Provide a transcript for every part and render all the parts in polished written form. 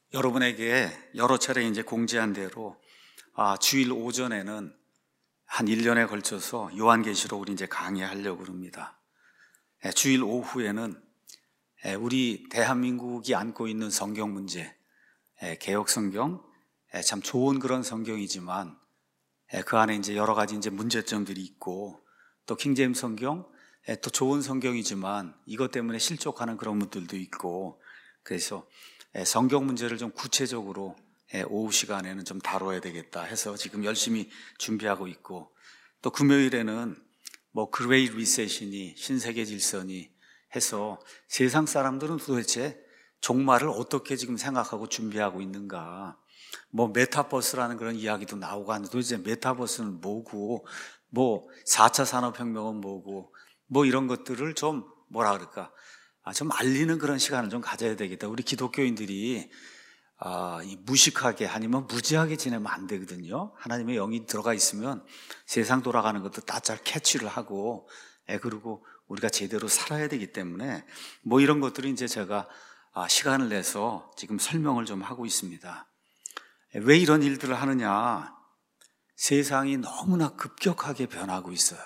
여러분에게 여러 차례 이제 공지한 대로 주일 오전에는 한 1년에 걸쳐서 요한계시록을 이제 강의하려고 합니다. 주일 오후에는 우리 대한민국이 안고 있는 성경 문제, 개역 성경, 참 좋은 그런 성경이지만 그 안에 이제 여러 가지 이제 문제점들이 있고, 또 킹제임스 성경, 또 좋은 성경이지만 이것 때문에 실족하는 그런 분들도 있고, 그래서 성경 문제를 좀 구체적으로 오후 시간에는 좀 다뤄야 되겠다 해서 지금 열심히 준비하고 있고, 또 금요일에는 뭐 그레이트 리셋이니 신세계 질서니 해서 세상 사람들은 도대체 종말을 어떻게 지금 생각하고 준비하고 있는가, 뭐 메타버스라는 그런 이야기도 나오고 하는데 도대체 메타버스는 뭐고, 뭐 4차 산업혁명은 뭐고, 뭐 이런 것들을 좀 뭐라 그럴까, 좀 알리는 그런 시간을 좀 가져야 되겠다. 우리 기독교인들이 무식하게 아니면 무지하게 지내면 안 되거든요. 하나님의 영이 들어가 있으면 세상 돌아가는 것도 다 잘 캐치를 하고, 그리고 우리가 제대로 살아야 되기 때문에 뭐 이런 것들을 이제 제가 시간을 내서 지금 설명을 좀 하고 있습니다. 왜 이런 일들을 하느냐? 세상이 너무나 급격하게 변하고 있어요.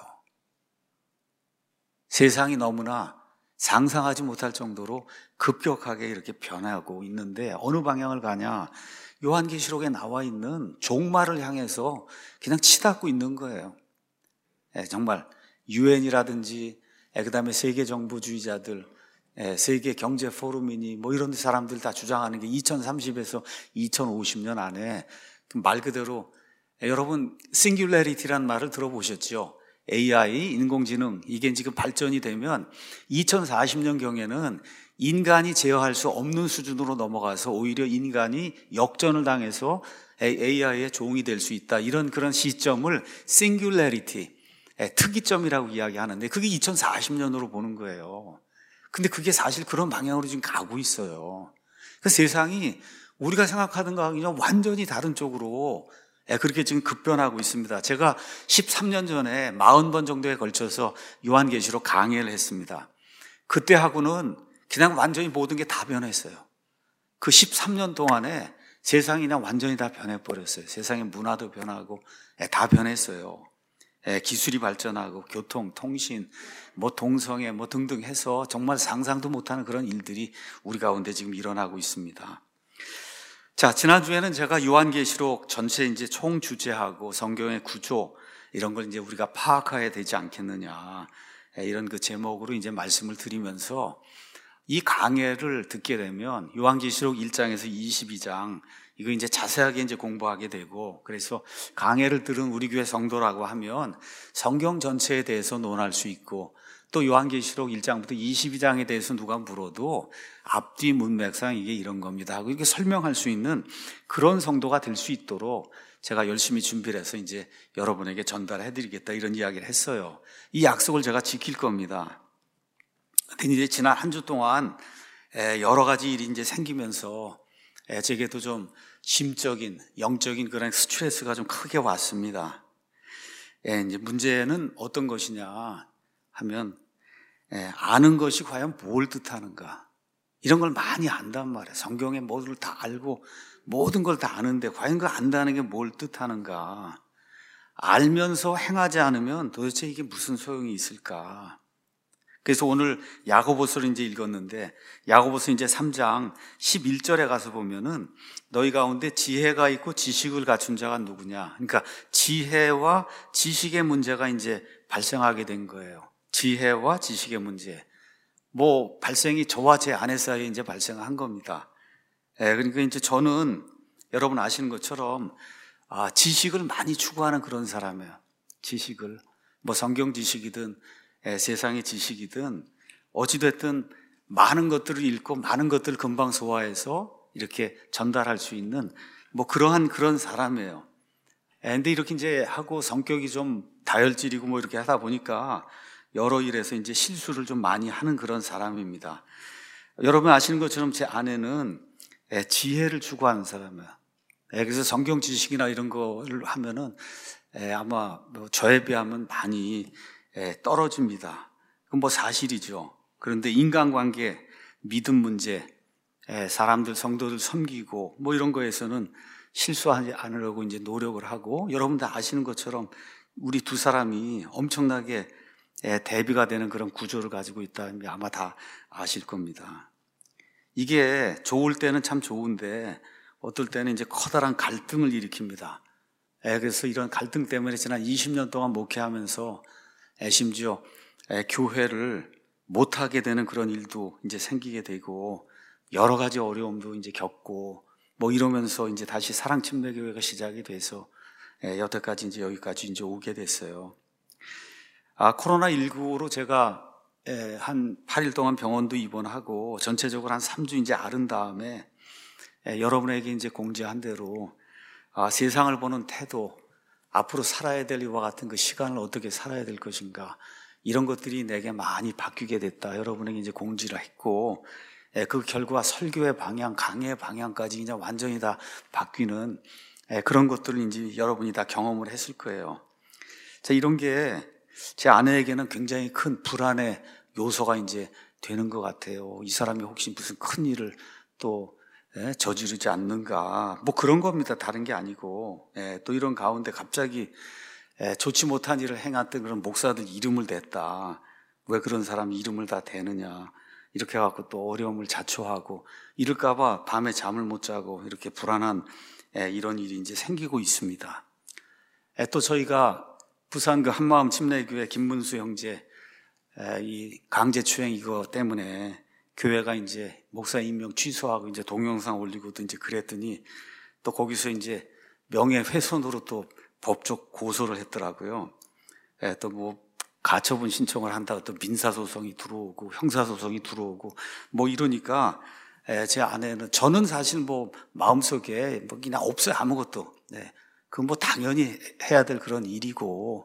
세상이 너무나 상상하지 못할 정도로 급격하게 이렇게 변하고 있는데 어느 방향을 가냐? 요한계시록에 나와 있는 종말을 향해서 그냥 치닫고 있는 거예요. 정말 유엔이라든지 그다음에 세계 정부주의자들, 세계 경제 포럼이니 뭐 이런 사람들 다 주장하는 게 2030에서 2050년 안에 말 그대로, 여러분 싱귤레리티란 말을 들어보셨죠? AI, 인공지능, 이게 지금 발전이 되면 2040년경에는 인간이 제어할 수 없는 수준으로 넘어가서 오히려 인간이 역전을 당해서 AI의 종이 될 수 있다. 이런 그런 시점을 싱귤레리티, 특이점이라고 이야기하는데 그게 2040년으로 보는 거예요. 근데 그게 사실 그런 방향으로 지금 가고 있어요. 그 세상이 우리가 생각하던 거하고 완전히 다른 쪽으로 그렇게 지금 급변하고 있습니다. 제가 13년 전에 40번 정도에 걸쳐서 요한계시록 강의를 했습니다. 그때하고는 그냥 완전히 모든 게 다 변했어요. 그 13년 동안에 세상이 그냥 완전히 다 변해버렸어요. 세상의 문화도 변하고 다 변했어요. 기술이 발전하고 교통, 통신, 뭐 동성애 뭐 등등 해서 정말 상상도 못하는 그런 일들이 우리 가운데 지금 일어나고 있습니다. 자, 지난주에는 제가 요한계시록 전체 이제 총 주제하고 성경의 구조 이런 걸 이제 우리가 파악해야 되지 않겠느냐, 이런 그 제목으로 이제 말씀을 드리면서 이 강해를 듣게 되면 요한계시록 1장에서 22장 이거 이제 자세하게 이제 공부하게 되고, 그래서 강해를 들은 우리 교회 성도라고 하면 성경 전체에 대해서 논할 수 있고, 또 요한계시록 1장부터 22장에 대해서 누가 물어도 앞뒤 문맥상 이게 이런 겁니다 하고 이렇게 설명할 수 있는 그런 성도가 될 수 있도록 제가 열심히 준비를 해서 이제 여러분에게 전달해 드리겠다, 이런 이야기를 했어요. 이 약속을 제가 지킬 겁니다. 근데 이제 지난 한 주 동안 여러 가지 일이 이제 생기면서 제게도 좀 심적인, 영적인 그런 스트레스가 좀 크게 왔습니다. 이제 문제는 어떤 것이냐 하면, 아는 것이 과연 뭘 뜻하는가, 이런 걸 많이 안단 말이에요. 성경에 모두를 다 알고 모든 걸 다 아는데 과연 그 안다는 게 뭘 뜻하는가, 알면서 행하지 않으면 도대체 이게 무슨 소용이 있을까. 그래서 오늘 야고보서를 이제 읽었는데, 야고보서 이제 3장 11절에 가서 보면은 너희 가운데 지혜가 있고 지식을 갖춘 자가 누구냐. 그러니까 지혜와 지식의 문제가 이제 발생하게 된 거예요. 지혜와 지식의 문제. 뭐 발생이 저와 제 아내 사이에 이제 발생한 겁니다. 그러니까 이제 저는 여러분 아시는 것처럼 지식을 많이 추구하는 그런 사람이에요. 지식을, 뭐 성경 지식이든 세상의 지식이든 어찌됐든 많은 것들을 읽고 많은 것들을 금방 소화해서 이렇게 전달할 수 있는 뭐 그러한 그런 사람이에요. 근데 이렇게 이제 하고 성격이 좀 다혈질이고 뭐 이렇게 하다 보니까 여러 일에서 이제 실수를 좀 많이 하는 그런 사람입니다. 여러분 아시는 것처럼 제 아내는 지혜를 추구하는 사람이에요. 그래서 성경 지식이나 이런 거를 하면은 아마 뭐 저에 비하면 많이 떨어집니다. 그건 뭐 사실이죠. 그런데 인간관계, 믿음 문제, 사람들, 성도들 섬기고 뭐 이런 거에서는 실수하지 않으려고 이제 노력을 하고, 여러분들 아시는 것처럼 우리 두 사람이 엄청나게 대비가 되는 그런 구조를 가지고 있다. 아마 다 아실 겁니다. 이게 좋을 때는 참 좋은데 어떨 때는 이제 커다란 갈등을 일으킵니다. 그래서 이런 갈등 때문에 지난 20년 동안 목회하면서 심지어 교회를 못하게 되는 그런 일도 이제 생기게 되고, 여러 가지 어려움도 이제 겪고 뭐 이러면서 이제 다시 사랑침례교회가 시작이 돼서 여태까지 이제 여기까지 이제 오게 됐어요. 코로나19로 제가 한 8일 동안 병원도 입원하고 전체적으로 한 3주 이제 앓은 다음에 여러분에게 이제 공지한 대로 세상을 보는 태도, 앞으로 살아야 될 이와 같은 그 시간을 어떻게 살아야 될 것인가, 이런 것들이 내게 많이 바뀌게 됐다. 여러분에게 이제 공지를 했고, 그 결과 설교의 방향, 강의의 방향까지 이제 완전히 다 바뀌는 그런 것들을 이제 여러분이 다 경험을 했을 거예요. 자, 이런 게 제 아내에게는 굉장히 큰 불안의 요소가 이제 되는 것 같아요. 이 사람이 혹시 무슨 큰 일을 또 저지르지 않는가, 뭐 그런 겁니다. 다른 게 아니고. 또 이런 가운데 갑자기 좋지 못한 일을 행했던 그런 목사들 이름을 댔다. 왜 그런 사람 이름을 다 대느냐, 이렇게 해갖고 또 어려움을 자초하고 이럴까봐 밤에 잠을 못 자고 이렇게 불안한 이런 일이 이제 생기고 있습니다. 또 저희가 부산 그 한마음 침례교회 김문수 형제 이 강제추행 이거 때문에 교회가 이제 목사 임명 취소하고 이제 동영상 올리고 또 이제 그랬더니 또 거기서 이제 명예훼손으로 또 법적 고소를 했더라고요. 또 뭐 가처분 신청을 한다고 또 민사소송이 들어오고 형사소송이 들어오고 뭐 이러니까 제 아내는, 저는 사실 뭐 마음속에 뭐 그냥 없어요. 아무것도. 그건 뭐 당연히 해야 될 그런 일이고,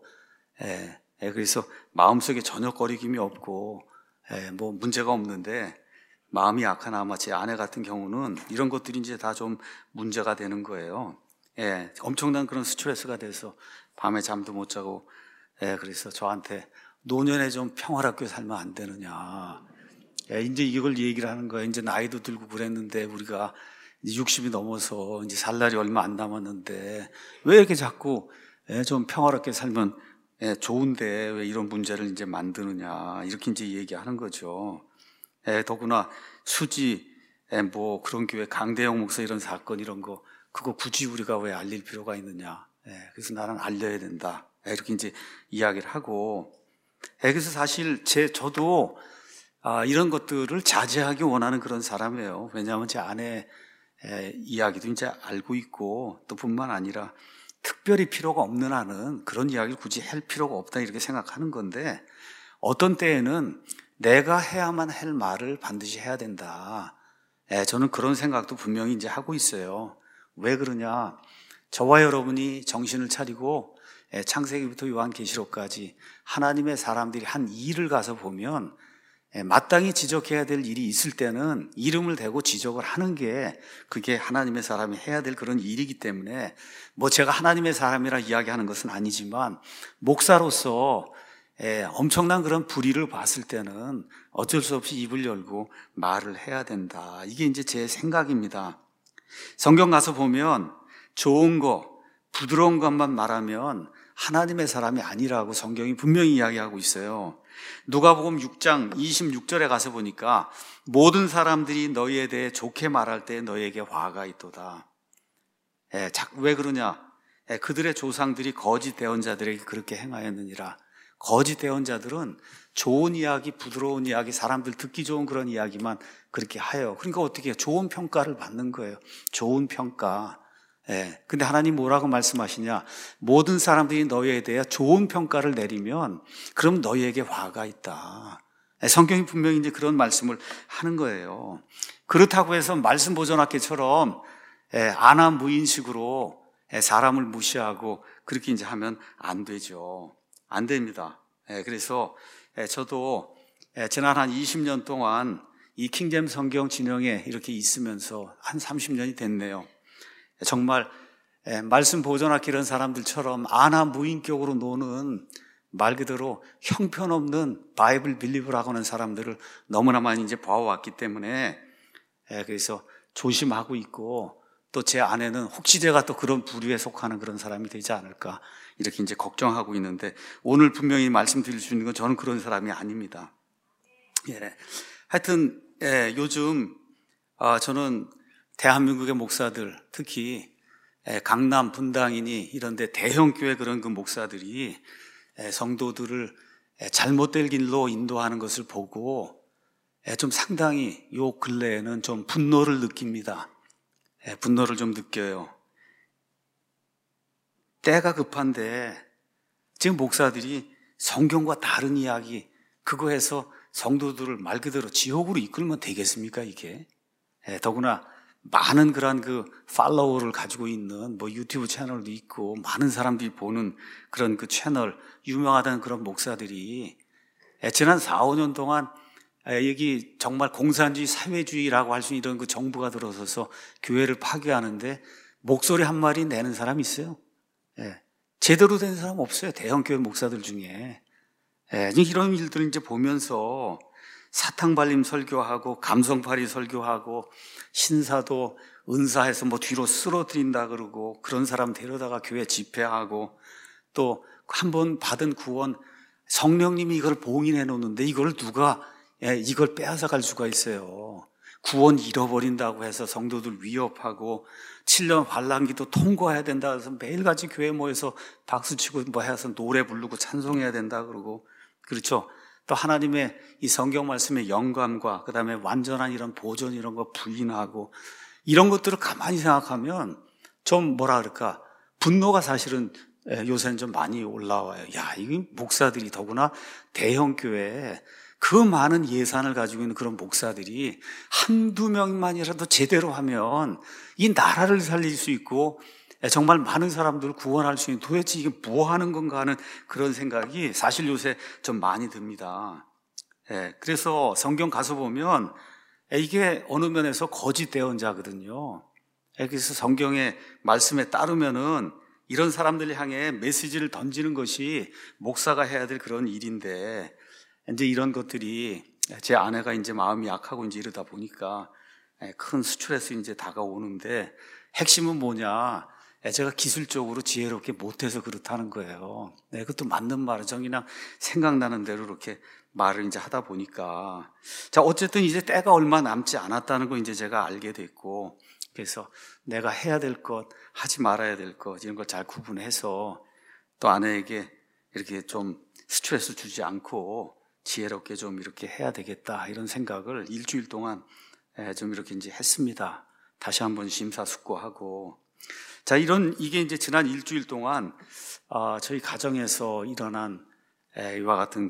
그래서 마음속에 전혀 거리낌이 없고, 뭐 문제가 없는데, 마음이 약한 아마 제 아내 같은 경우는 이런 것들이 이제 다 좀 문제가 되는 거예요. 엄청난 그런 스트레스가 돼서 밤에 잠도 못 자고, 그래서 저한테 노년에 좀 평화롭게 살면 안 되느냐. 이제 이걸 얘기를 하는 거예요. 이제 나이도 들고 그랬는데 우리가 이제 60이 넘어서 이제 살 날이 얼마 안 남았는데 왜 이렇게 자꾸 좀 평화롭게 살면 좋은데 왜 이런 문제를 이제 만드느냐, 이렇게 이제 얘기하는 거죠. 더구나 수지 뭐 그런 교회 강대영 목사 이런 사건 이런 거 그거 굳이 우리가 왜 알릴 필요가 있느냐. 그래서 나는 알려야 된다. 이렇게 이제 이야기를 하고, 그래서 사실 저도 이런 것들을 자제하기 원하는 그런 사람이에요. 왜냐하면 제 아내 이야기도 이제 알고 있고, 또 뿐만 아니라 특별히 필요가 없는 한은 그런 이야기를 굳이 할 필요가 없다, 이렇게 생각하는 건데, 어떤 때에는 내가 해야만 할 말을 반드시 해야 된다. 저는 그런 생각도 분명히 이제 하고 있어요. 왜 그러냐? 저와 여러분이 정신을 차리고 창세기부터 요한계시록까지 하나님의 사람들이 한 일을 가서 보면 마땅히 지적해야 될 일이 있을 때는 이름을 대고 지적을 하는 게 그게 하나님의 사람이 해야 될 그런 일이기 때문에, 뭐 제가 하나님의 사람이라 이야기하는 것은 아니지만 목사로서 엄청난 그런 불의를 봤을 때는 어쩔 수 없이 입을 열고 말을 해야 된다. 이게 이제 제 생각입니다. 성경 가서 보면 좋은 거, 부드러운 것만 말하면 하나님의 사람이 아니라고 성경이 분명히 이야기하고 있어요. 누가복음 6장 26절에 가서 보니까 모든 사람들이 너희에 대해 좋게 말할 때 너희에게 화가 있도다. 왜 그러냐? 그들의 조상들이 거짓 대언자들에게 그렇게 행하였느니라. 거짓 대언자들은 좋은 이야기, 부드러운 이야기, 사람들 듣기 좋은 그런 이야기만 그렇게 해요. 그러니까 어떻게 해요? 좋은 평가를 받는 거예요. 좋은 평가. 근데 하나님 뭐라고 말씀하시냐? 모든 사람들이 너희에 대해 좋은 평가를 내리면 그럼 너희에게 화가 있다. 성경이 분명히 이제 그런 말씀을 하는 거예요. 그렇다고 해서 말씀 보존학교처럼 안하무인식으로 사람을 무시하고 그렇게 이제 하면 안 되죠. 안 됩니다. 그래서 저도 지난 한 20년 동안 이 킹제임스 성경 진영에 이렇게 있으면서 한 30년이 됐네요. 정말 말씀 보존학교 이런 사람들처럼 안하무인격으로 노는, 말 그대로 형편없는 바이블 빌리브라고 하는 사람들을 너무나 많이 이제 봐왔기 때문에 그래서 조심하고 있고, 또 제 아내는 혹시 제가 또 그런 부류에 속하는 그런 사람이 되지 않을까 이렇게 이제 걱정하고 있는데, 오늘 분명히 말씀드릴 수 있는 건 저는 그런 사람이 아닙니다. 하여튼 요즘 저는 대한민국의 목사들, 특히 강남 분당이니 이런데 대형교회 그런 그 목사들이 성도들을 잘못된 길로 인도하는 것을 보고 좀 상당히 요 근래에는 좀 분노를 느낍니다. 분노를 좀 느껴요. 때가 급한데 지금 목사들이 성경과 다른 이야기 그거 해서 성도들을 말 그대로 지옥으로 이끌면 되겠습니까 이게? 더구나 많은 그런 그 팔로워를 가지고 있는 뭐 유튜브 채널도 있고 많은 사람들이 보는 그런 그 채널, 유명하다는 그런 목사들이 지난 4, 5년 동안 여기 정말 공산주의, 사회주의라고 할 수 있는 이런 그 정부가 들어서서 교회를 파괴하는데 목소리 한 마디 내는 사람이 있어요. 제대로 된 사람 없어요. 대형교회 목사들 중에. 이런 일들을 이제 보면서 사탕발림 설교하고 감성파리 설교하고 신사도 은사해서 뭐 뒤로 쓰러뜨린다 그러고 그런 사람 데려다가 교회 집회하고 또 한 번 받은 구원 성령님이 이걸 봉인해 놓는데 이걸 누가 이걸 빼앗아 갈 수가 있어요. 구원 잃어버린다고 해서 성도들 위협하고 7년 환란기도 통과해야 된다 해서 매일같이 교회 모여서 박수치고 뭐 해서 노래 부르고 찬송해야 된다 그러고 그렇죠. 또 하나님의 이 성경 말씀의 영감과 그 다음에 완전한 이런 보존 이런 거 부인하고 이런 것들을 가만히 생각하면 좀 뭐라 그럴까 분노가 사실은 요새는 좀 많이 올라와요. 야, 이 목사들이 더구나 대형 교회에 그 많은 예산을 가지고 있는 그런 목사들이 한두 명만이라도 제대로 하면 이 나라를 살릴 수 있고 정말 많은 사람들을 구원할 수 있는 도대체 이게 뭐 하는 건가 하는 그런 생각이 사실 요새 좀 많이 듭니다. 그래서 성경 가서 보면 이게 어느 면에서 거짓 대언자거든요. 그래서 성경의 말씀에 따르면은 이런 사람들 향해 메시지를 던지는 것이 목사가 해야 될 그런 일인데 이제 이런 것들이 제 아내가 이제 마음이 약하고 이제 이러다 보니까 큰 스트레스 이제 다가오는데 핵심은 뭐냐? 제가 기술적으로 지혜롭게 못해서 그렇다는 거예요. 그것도 맞는 말이죠. 그냥 생각나는 대로 이렇게 말을 이제 하다 보니까. 자, 어쨌든 이제 때가 얼마 남지 않았다는 거 이제 제가 알게 됐고, 그래서 내가 해야 될 것, 하지 말아야 될 것, 이런 걸 잘 구분해서 또 아내에게 이렇게 좀 스트레스 주지 않고 지혜롭게 좀 이렇게 해야 되겠다, 이런 생각을 일주일 동안 좀 이렇게 이제 했습니다. 다시 한번 심사숙고하고. 자, 이게 이제 지난 일주일 동안, 저희 가정에서 일어난 이와 같은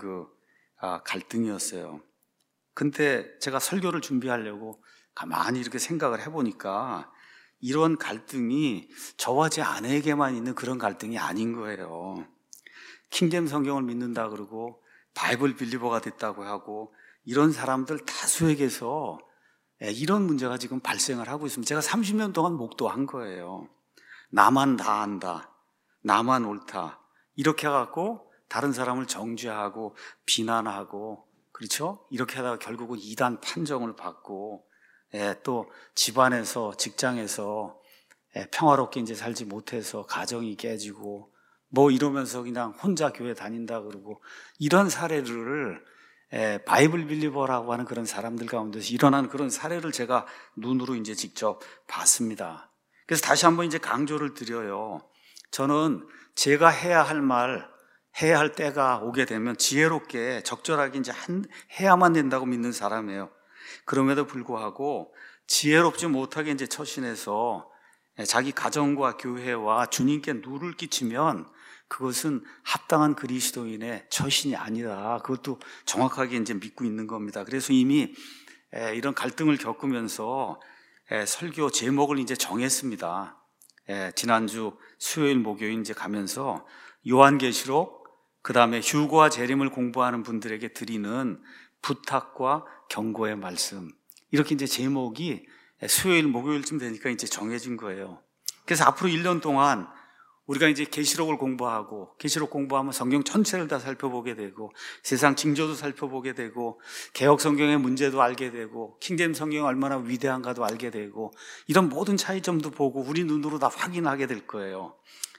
갈등이었어요. 근데 제가 설교를 준비하려고 가만히 이렇게 생각을 해보니까 이런 갈등이 저와 제 아내에게만 있는 그런 갈등이 아닌 거예요. 킹제임 성경을 믿는다 그러고 바이블 빌리버가 됐다고 하고 이런 사람들 다수에게서 이런 문제가 지금 발생을 하고 있습니다. 제가 30년 동안 목도한 거예요. 나만 다 안다, 나만 옳다, 이렇게 해갖고 다른 사람을 정죄하고 비난하고, 그렇죠? 이렇게 하다가 결국은 이단 판정을 받고, 또 집안에서, 직장에서 평화롭게 이제 살지 못해서 가정이 깨지고 뭐 이러면서 그냥 혼자 교회 다닌다 그러고, 이런 사례를 바이블 빌리버라고 하는 그런 사람들 가운데서 일어난 그런 사례를 제가 눈으로 이제 직접 봤습니다. 그래서 다시 한번 이제 강조를 드려요. 저는 제가 해야 할 말, 해야 할 때가 오게 되면 지혜롭게 적절하게 이제 해야만 된다고 믿는 사람이에요. 그럼에도 불구하고 지혜롭지 못하게 이제 처신해서 자기 가정과 교회와 주님께 누를 끼치면 그것은 합당한 그리스도인의 처신이 아니라, 그것도 정확하게 이제 믿고 있는 겁니다. 그래서 이미 이런 갈등을 겪으면서 설교 제목을 이제 정했습니다. 지난주 수요일 목요일 이제 가면서 요한계시록, 그 다음에 휴거와 재림을 공부하는 분들에게 드리는 부탁과 경고의 말씀, 이렇게 이제 제목이 수요일 목요일쯤 되니까 이제 정해진 거예요. 그래서 앞으로 1년 동안 우리가 이제 계시록을 공부하고 계시록 공부하면 성경 전체를 다 살펴보게 되고 세상 징조도 살펴보게 되고 개역 성경의 문제도 알게 되고 킹제임스 성경이 얼마나 위대한가도 알게 되고 이런 모든 차이점도 보고 우리 눈으로 다 확인하게 될 거예요.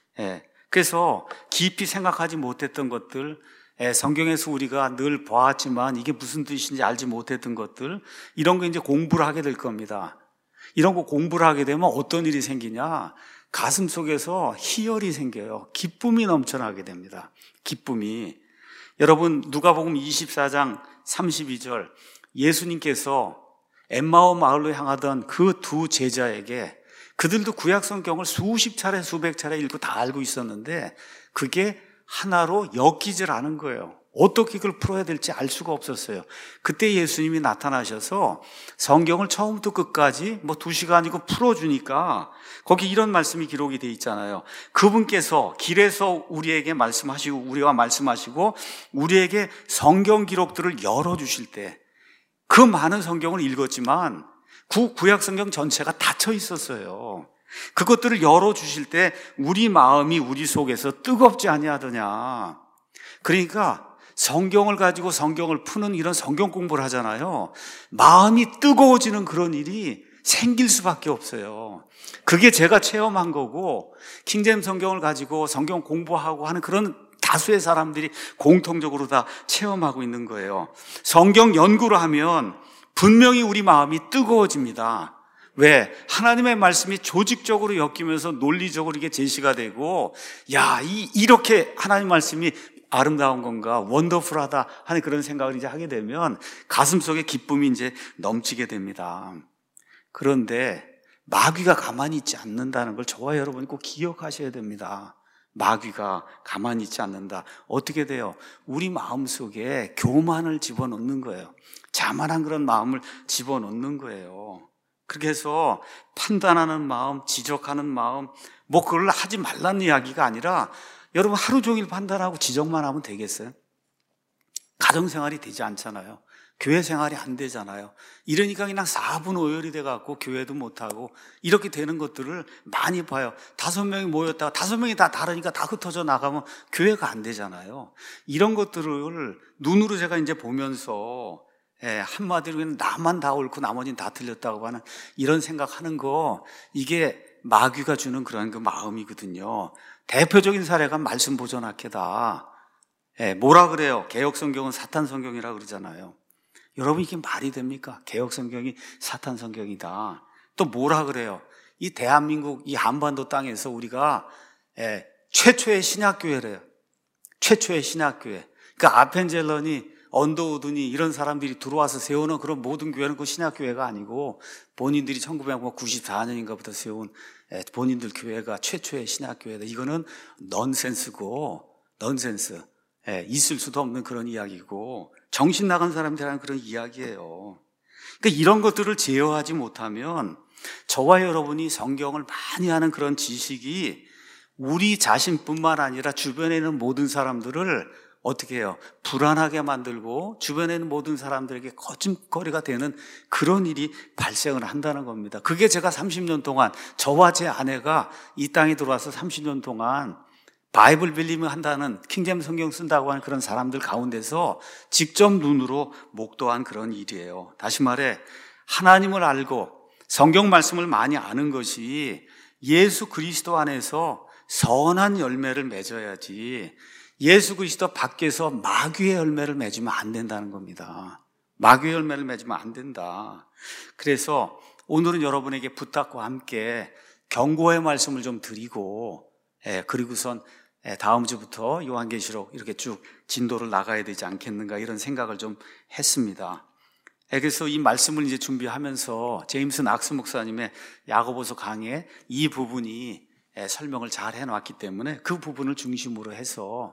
그래서 깊이 생각하지 못했던 것들, 성경에서 우리가 늘 보았지만 이게 무슨 뜻인지 알지 못했던 것들, 이런 거 이제 공부를 하게 될 겁니다. 이런 거 공부를 하게 되면 어떤 일이 생기냐? 가슴 속에서 희열이 생겨요. 기쁨이 넘쳐나게 됩니다. 기쁨이. 여러분, 누가복음 24장 32절, 예수님께서 엠마오 마을로 향하던 그 두 제자에게, 그들도 구약 성경을 수십 차례 수백 차례 읽고 다 알고 있었는데 그게 하나로 엮이질 않은 거예요. 어떻게 그걸 풀어야 될지 알 수가 없었어요. 그때 예수님이 나타나셔서 성경을 처음부터 끝까지 2시간이고 풀어주니까 거기 이런 말씀이 기록이 돼 있잖아요. 그분께서 길에서 우리에게 말씀하시고 우리와 말씀하시고 우리에게 성경 기록들을 열어주실 때 그 많은 성경을 읽었지만 구약 성경 전체가 닫혀 있었어요. 그것들을 열어주실 때 우리 마음이 우리 속에서 뜨겁지 아니하더냐. 그러니까 성경을 가지고 성경을 푸는 이런 성경 공부를 하잖아요. 마음이 뜨거워지는 그런 일이 생길 수밖에 없어요. 그게 제가 체험한 거고 킹제임스 성경을 가지고 성경 공부하고 하는 그런 다수의 사람들이 공통적으로 다 체험하고 있는 거예요. 성경 연구를 하면 분명히 우리 마음이 뜨거워집니다. 왜? 하나님의 말씀이 조직적으로 엮이면서 논리적으로 이게 제시가 되고, 이렇게 하나님 말씀이 아름다운 건가, 원더풀하다 하는 그런 생각을 이제 하게 되면 가슴 속에 기쁨이 이제 넘치게 됩니다. 그런데 마귀가 가만히 있지 않는다는 걸 저와 여러분이 꼭 기억하셔야 됩니다. 마귀가 가만히 있지 않는다. 어떻게 돼요? 우리 마음 속에 교만을 집어넣는 거예요. 자만한 그런 마음을 집어넣는 거예요. 그렇게 해서 판단하는 마음, 지적하는 마음, 그걸 하지 말라는 이야기가 아니라 여러분 하루 종일 판단하고 지적만 하면 되겠어요? 가정생활이 되지 않잖아요. 교회 생활이 안 되잖아요. 이러니까 그냥 4분 오열이 돼갖고 교회도 못하고 이렇게 되는 것들을 많이 봐요. 5명이 모였다가 5명이 다 다르니까 다 흩어져 나가면 교회가 안 되잖아요. 이런 것들을 눈으로 제가 이제 보면서 한마디로 그냥 나만 다 옳고 나머지는 다 틀렸다고 하는 이런 생각하는 거, 이게 마귀가 주는 그런 그 마음이거든요. 대표적인 사례가 말씀 보존학회다. 뭐라 그래요? 개역 성경은 사탄 성경이라고 그러잖아요. 여러분, 이게 말이 됩니까? 개역 성경이 사탄 성경이다. 또 뭐라 그래요? 이 대한민국, 이 한반도 땅에서 우리가 최초의 신약교회래요. 최초의 신약교회. 그러니까 아펜젤런이, 언더우드니 이런 사람들이 들어와서 세우는 그런 모든 교회는 그 신약교회가 아니고 본인들이 1994년인가부터 세운 본인들 교회가 최초의 신약교회다. 이거는 넌센스고, 넌센스. 있을 수도 없는 그런 이야기고 정신 나간 사람들이 하는 그런 이야기예요. 그러니까 이런 것들을 제어하지 못하면 저와 여러분이 성경을 많이 하는 그런 지식이 우리 자신뿐만 아니라 주변에 있는 모든 사람들을 어떻게 해요? 불안하게 만들고 주변에 있는 모든 사람들에게 거짓거리가 되는 그런 일이 발생을 한다는 겁니다. 그게 제가 30년 동안, 저와 제 아내가 이 땅에 들어와서 30년 동안 바이블 빌리밍 한다는, 킹제임스 성경 쓴다고 하는 그런 사람들 가운데서 직접 눈으로 목도한 그런 일이에요. 다시 말해, 하나님을 알고 성경 말씀을 많이 아는 것이 예수 그리스도 안에서 선한 열매를 맺어야지, 예수 그리스도 밖에서 마귀의 열매를 맺으면 안 된다는 겁니다. 마귀의 열매를 맺으면 안 된다. 그래서 오늘은 여러분에게 부탁과 함께 경고의 말씀을 좀 드리고, 그리고선 다음 주부터 요한계시록 이렇게 쭉 진도를 나가야 되지 않겠는가, 이런 생각을 좀 했습니다. 그래서 이 말씀을 이제 준비하면서 제임스 낙스 목사님의 야고보서 강의 이 부분이 설명을 잘 해놨기 때문에 그 부분을 중심으로 해서,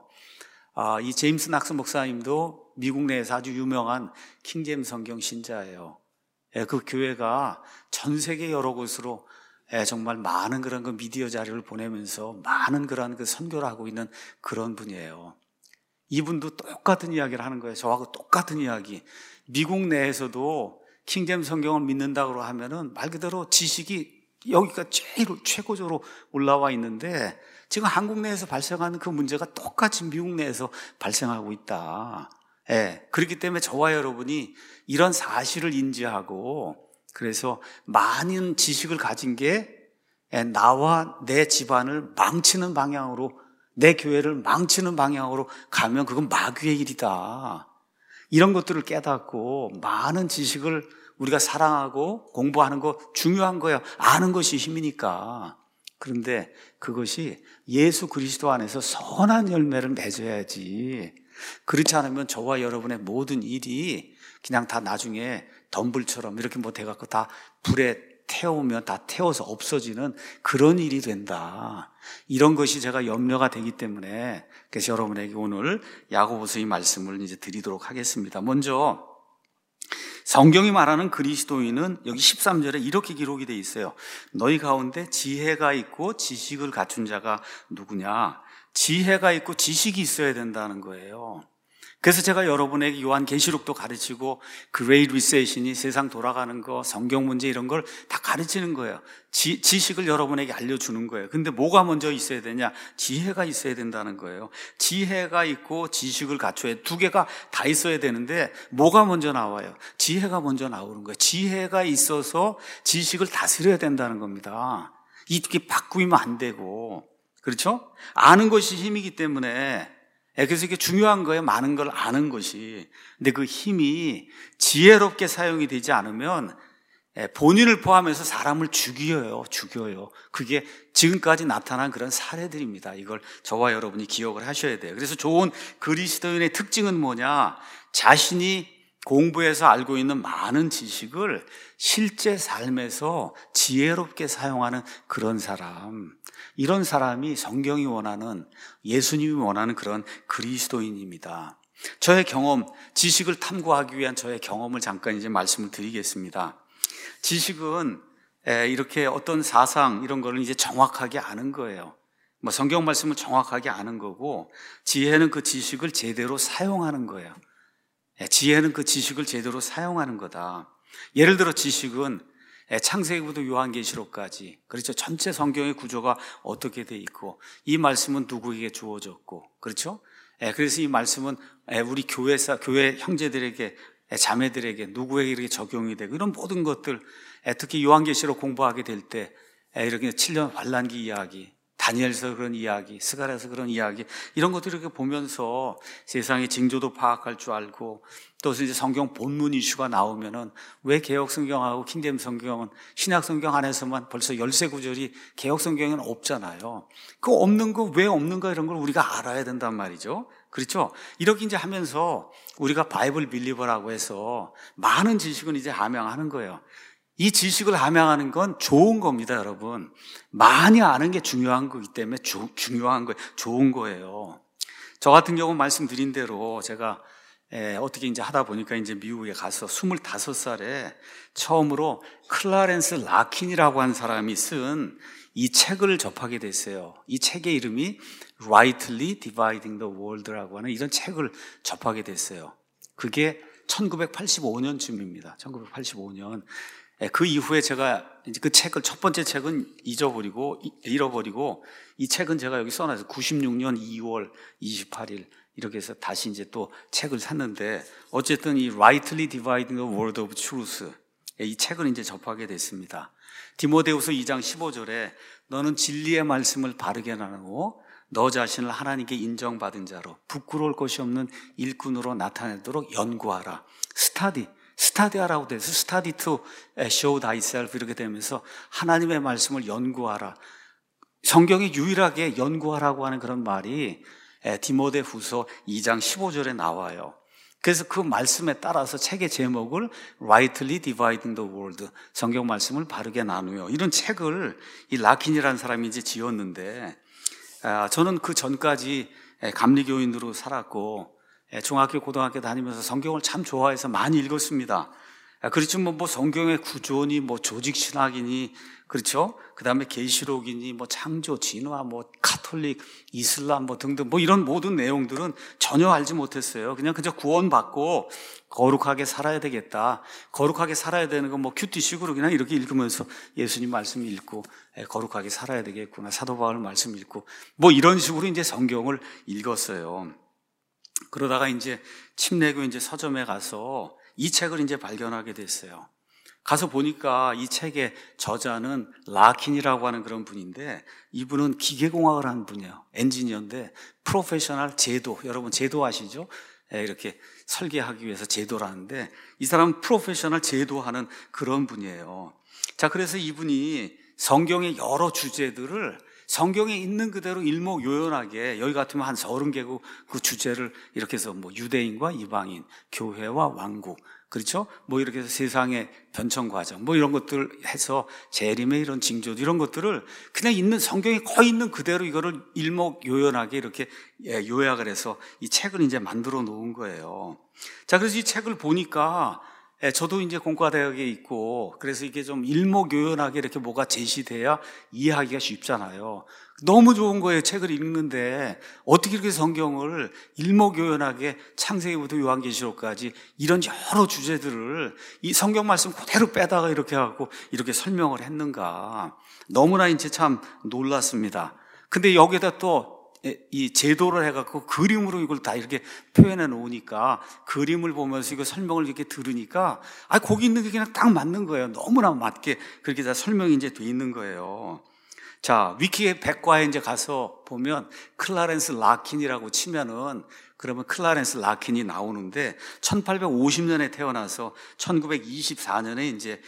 이 제임스 낙스 목사님도 미국 내에서 아주 유명한 킹제임스 성경 신자예요. 그 교회가 전 세계 여러 곳으로 정말 많은 그런 그 미디어 자료를 보내면서 많은 그런 그 선교를 하고 있는 그런 분이에요. 이분도 똑같은 이야기를 하는 거예요. 저하고 똑같은 이야기. 미국 내에서도 킹제임스 성경을 믿는다고 하면은 말 그대로 지식이 여기가 제일 최고적으로 올라와 있는데 지금 한국 내에서 발생하는 그 문제가 똑같이 미국 내에서 발생하고 있다. 그렇기 때문에 저와 여러분이 이런 사실을 인지하고 그래서 많은 지식을 가진 게 나와 내 집안을 망치는 방향으로, 내 교회를 망치는 방향으로 가면 그건 마귀의 일이다. 이런 것들을 깨닫고 많은 지식을 우리가 사랑하고 공부하는 거 중요한 거예요. 아는 것이 힘이니까. 그런데 그것이 예수 그리스도 안에서 선한 열매를 맺어야지. 그렇지 않으면 저와 여러분의 모든 일이 그냥 다 나중에 덤불처럼 이렇게 뭐 돼갖고 다 불에 태우면 다 태워서 없어지는 그런 일이 된다. 이런 것이 제가 염려가 되기 때문에 그래서 여러분에게 오늘 야고보서 이 말씀을 이제 드리도록 하겠습니다. 먼저 성경이 말하는 그리스도인은 여기 13절에 이렇게 기록이 되어 있어요. 너희 가운데 지혜가 있고 지식을 갖춘 자가 누구냐? 지혜가 있고 지식이 있어야 된다는 거예요. 그래서 제가 여러분에게 요한계시록도 가르치고 그레이 리세션이 세상 돌아가는 거, 성경 문제 이런 걸 다 가르치는 거예요. 지식을 여러분에게 알려주는 거예요. 근데 뭐가 먼저 있어야 되냐? 지혜가 있어야 된다는 거예요. 지혜가 있고 지식을 갖춰야 두 개가 다 있어야 되는데 뭐가 먼저 나와요? 지혜가 먼저 나오는 거예요. 지혜가 있어서 지식을 다스려야 된다는 겁니다. 이게 바꾸면 안 되고, 그렇죠? 아는 것이 힘이기 때문에 그래서 이게 중요한 거예요. 많은 걸 아는 것이. 근데 그 힘이 지혜롭게 사용이 되지 않으면 본인을 포함해서 사람을 죽여요. 그게 지금까지 나타난 그런 사례들입니다. 이걸 저와 여러분이 기억을 하셔야 돼요. 그래서 좋은 그리스도인의 특징은 뭐냐? 자신이 공부해서 알고 있는 많은 지식을 실제 삶에서 지혜롭게 사용하는 그런 사람. 이런 사람이 성경이 원하는, 예수님이 원하는 그런 그리스도인입니다. 저의 경험, 지식을 탐구하기 위한 저의 경험을 잠깐 이제 말씀을 드리겠습니다. 지식은 이렇게 어떤 사상 이런 거를 이제 정확하게 아는 거예요. 뭐 성경 말씀을 정확하게 아는 거고, 지혜는 그 지식을 제대로 사용하는 거예요. 지혜는 그 지식을 제대로 사용하는 거다. 예를 들어 지식은 창세기부터 요한계시록까지, 그렇죠? 전체 성경의 구조가 어떻게 돼 있고, 이 말씀은 누구에게 주어졌고, 그렇죠? 그래서 이 말씀은 우리 교회 형제들에게, 자매들에게 누구에게 이렇게 적용이 되고, 이런 모든 것들, 특히 요한계시록 공부하게 될 때 이렇게 7년 환란기 이야기, 다니엘서 그런 이야기, 스가랴서 그런 이야기, 이런 것들 이렇게 보면서 세상의 징조도 파악할 줄 알고, 또 이제 성경 본문 이슈가 나오면은 왜 개혁 성경하고 킹잼 성경은 신약 성경 안에서만 벌써 열세 구절이 개혁 성경에는 없잖아요. 그 없는 거 왜 없는가 이런 걸 우리가 알아야 된단 말이죠. 그렇죠? 이렇게 이제 하면서 우리가 바이블 빌리버라고 해서 많은 지식은 이제 함양하는 거예요. 이 지식을 함양하는 건 좋은 겁니다, 여러분. 많이 아는 게 중요한 거기 때문에 중요한 거예요. 좋은 거예요. 저 같은 경우는 말씀드린 대로 제가 어떻게 이제 하다 보니까 이제 미국에 가서 25살에 처음으로 클라렌스 라킨이라고 한 사람이 쓴 이 책을 접하게 됐어요. 이 책의 이름이 Rightly Dividing the World라고 하는 이런 책을 접하게 됐어요. 그게 1985년쯤입니다. 1985년. 그 이후에 제가 이제 그 책을, 첫 번째 책은 잃어버리고 이 책은 제가 여기 써놔서 96년 2월 28일 이렇게 해서 다시 이제 또 책을 샀는데, 어쨌든 이 Rightly Dividing the Word of Truth, 이 책을 이제 접하게 됐습니다. 디모데후서 2장 15절에 너는 진리의 말씀을 바르게 나누고 너 자신을 하나님께 인정받은 자로 부끄러울 것이 없는 일꾼으로 나타내도록 연구하라. 스타디하라고 돼서 study to show thyself 이렇게 되면서 하나님의 말씀을 연구하라. 성경이 유일하게 연구하라고 하는 그런 말이 디모데후서 2장 15절에 나와요. 그래서 그 말씀에 따라서 책의 제목을 Rightly Dividing the Word, 성경 말씀을 바르게 나누요, 이런 책을 이 라킨이라는 사람이 이제 지었는데, 저는 그 전까지 감리교인으로 살았고 중학교 고등학교 다니면서 성경을 참 좋아해서 많이 읽었습니다. 그렇죠. 뭐 성경의 구조니, 뭐 조직 신학이니, 그렇죠. 그 다음에 계시록이니, 뭐 창조, 진화, 뭐 카톨릭, 이슬람, 뭐 등등, 뭐 이런 모든 내용들은 전혀 알지 못했어요. 그저 구원받고 거룩하게 살아야 되겠다. 거룩하게 살아야 되는 건 뭐 큐티식으로 그냥 이렇게 읽으면서 예수님 말씀 읽고, 거룩하게 살아야 되겠구나. 사도 바울 말씀 읽고, 뭐 이런 식으로 이제 성경을 읽었어요. 그러다가 이제 침례교 이제 서점에 가서 이 책을 이제 발견하게 됐어요. 가서 보니까 이 책의 저자는 라킨이라고 하는 그런 분인데, 이분은 기계공학을 한 분이에요. 엔지니어인데 프로페셔널 제도, 여러분 제도 아시죠? 이렇게 설계하기 위해서 제도라는데, 이 사람은 프로페셔널 제도하는 그런 분이에요. 자, 그래서 이분이 성경의 여러 주제들을 성경에 있는 그대로 일목요연하게, 여기 같으면 한 30개국 그 주제를 이렇게 해서 뭐 유대인과 이방인, 교회와 왕국, 그렇죠? 뭐 이렇게 해서 세상의 변천 과정, 뭐 이런 것들 해서 재림의 이런 징조들, 이런 것들을 그냥 있는 성경에 거의 있는 그대로 이거를 일목요연하게 이렇게 요약을 해서 이 책을 이제 만들어 놓은 거예요. 자, 그래서 이 책을 보니까 저도 이제 공과대학에 있고, 그래서 이게 좀 일목요연하게 이렇게 뭐가 제시돼야 이해하기가 쉽잖아요. 너무 좋은 거예요. 책을 읽는데 어떻게 이렇게 성경을 일목요연하게 창세기부터 요한계시록까지 이런 여러 주제들을 이 성경 말씀 그대로 빼다가 이렇게 하고 이렇게 설명을 했는가. 너무나 이제 참 놀랐습니다. 근데 여기다 또 이 제도를 해갖고 그림으로 이걸 다 이렇게 표현해 놓으니까, 그림을 보면서 이거 설명을 이렇게 들으니까, 거기 있는 게 그냥 딱 맞는 거예요. 너무나 맞게 그렇게 다 설명이 이제 돼 있는 거예요. 자, 위키의 백과에 이제 가서 보면 클라렌스 라킨이라고 치면은, 그러면 클라렌스 라킨이 나오는데 1850년에 태어나서 1924년에 이제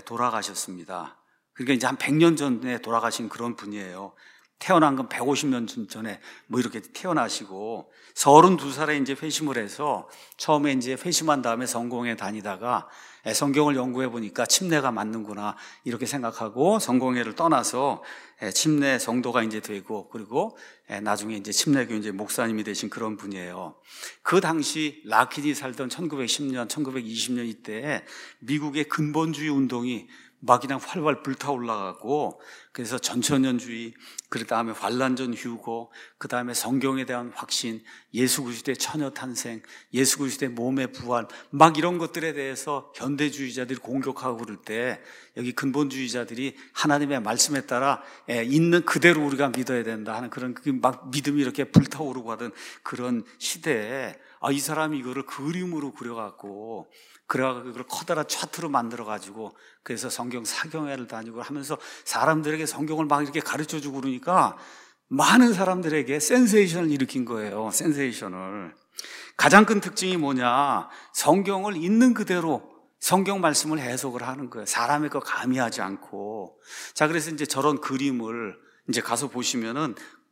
돌아가셨습니다. 그러니까 이제 한 100년 전에 돌아가신 그런 분이에요. 태어난 건 150년 전에 뭐 이렇게 태어나시고 32살에 이제 회심을 해서, 처음에 이제 회심한 다음에 성공회 다니다가 성경을 연구해 보니까 침례가 맞는구나 이렇게 생각하고 성공회를 떠나서 침례 성도가 이제 되고, 그리고 나중에 이제 침례교 이제 목사님이 되신 그런 분이에요. 그 당시 라킨이 살던 1910년, 1920년 이때 미국의 근본주의 운동이 막 그냥 활활 불타올라가고, 그래서 전천년주의, 그 다음에 환란전 휴고, 그 다음에 성경에 대한 확신, 예수 그리스도의 처녀 탄생, 예수 그리스도의 몸의 부활, 막 이런 것들에 대해서 현대주의자들이 공격하고 그럴 때, 여기 근본주의자들이 하나님의 말씀에 따라 있는 그대로 우리가 믿어야 된다 하는 그런 막 믿음이 이렇게 불타오르고 하던 그런 시대에, 이 사람이 이거를 그림으로 그려갖고, 그걸 커다란 차트로 만들어가지고, 그래서 성경 사경회를 다니고 하면서 사람들에게 성경을 막 이렇게 가르쳐 주고 그러니까 많은 사람들에게 센세이션을 일으킨 거예요. 센세이션을. 가장 큰 특징이 뭐냐? 성경을 있는 그대로 성경 말씀을 해석을 하는 거예요. 사람의 거 가미하지 않고. 자, 그래서 이제 저런 그림을 이제 가서 보시면은,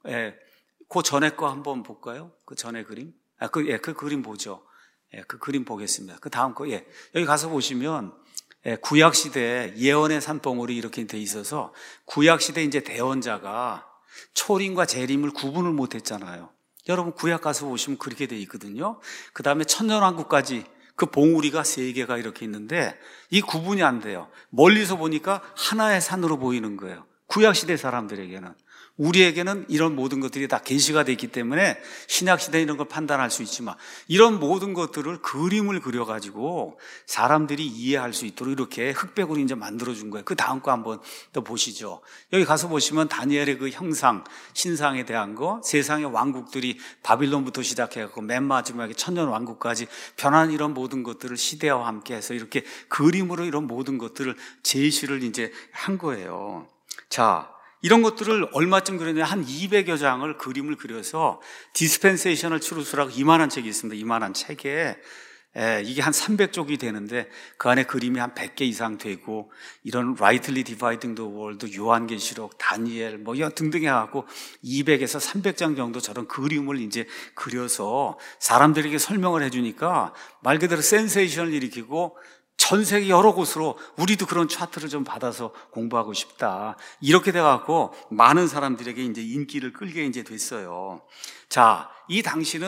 그 전에 거 한번 볼까요? 그 전에 그림? 그 그림 보죠. 그 그림 보겠습니다. 그 다음 거, 여기 가서 보시면, 구약시대 예언의 산봉우리 이렇게 돼 있어서, 구약시대 이제 대언자가 초림과 재림을 구분을 못 했잖아요. 여러분, 구약 가서 보시면 그렇게 돼 있거든요. 그 다음에 천년왕국까지 그 봉우리가 3개가 이렇게 있는데, 이 구분이 안 돼요. 멀리서 보니까 하나의 산으로 보이는 거예요. 구약시대 사람들에게는. 우리에게는 이런 모든 것들이 다 계시가 되어 있기 때문에 신약시대 이런 걸 판단할 수 있지만, 이런 모든 것들을 그림을 그려가지고 사람들이 이해할 수 있도록 이렇게 흑백으로 이제 만들어준 거예요. 그 다음 거 한번 또 보시죠. 여기 가서 보시면 다니엘의 그 형상, 신상에 대한 거, 세상의 왕국들이 바빌론부터 시작해갖고 맨 마지막에 천년 왕국까지 변한 이런 모든 것들을 시대와 함께 해서 이렇게 그림으로 이런 모든 것들을 제시를 이제 한 거예요. 자, 이런 것들을 얼마쯤 그렸냐, 한 200여 장을 그림을 그려서 디스펜세이셔널 트루스라고 이만한 책이 있습니다. 이만한 책에 이게 한 300쪽이 되는데 그 안에 그림이 한 100개 이상 되고, 이런 Rightly Dividing the Word, 요한계시록, 다니엘 뭐 등등 해갖고 200에서 300장 정도 저런 그림을 이제 그려서 사람들에게 설명을 해주니까 말 그대로 센세이션을 일으키고, 전 세계 여러 곳으로 우리도 그런 차트를 좀 받아서 공부하고 싶다, 이렇게 돼갖고 많은 사람들에게 이제 인기를 끌게 이제 됐어요. 자, 이 당시는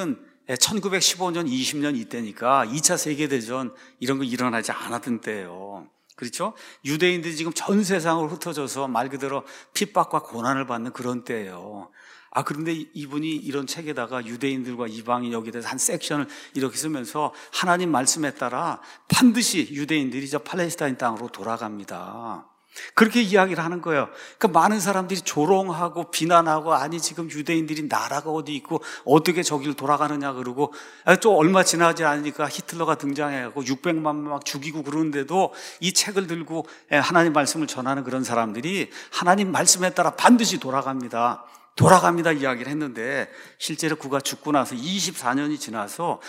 1915년, 20년 이때니까 2차 세계대전 이런 거 일어나지 않았던 때예요. 그렇죠? 유대인들이 지금 전 세상으로 흩어져서 말 그대로 핍박과 고난을 받는 그런 때예요. 그런데 이분이 이런 책에다가 유대인들과 이방인 여기에 대해서 한 섹션을 이렇게 쓰면서 하나님 말씀에 따라 반드시 유대인들이 저 팔레스타인 땅으로 돌아갑니다. 그렇게 이야기를 하는 거예요. 그러니까 많은 사람들이 조롱하고 비난하고 아니 지금 유대인들이 나라가 어디 있고 어떻게 저기를 돌아가느냐 그러고 또 얼마 지나지 않으니까 히틀러가 등장해갖고 600만 막 죽이고 그러는데도 이 책을 들고 하나님 말씀을 전하는 그런 사람들이 하나님 말씀에 따라 반드시 돌아갑니다 이야기를 했는데 실제로 그가 죽고 나서 24년이 지나서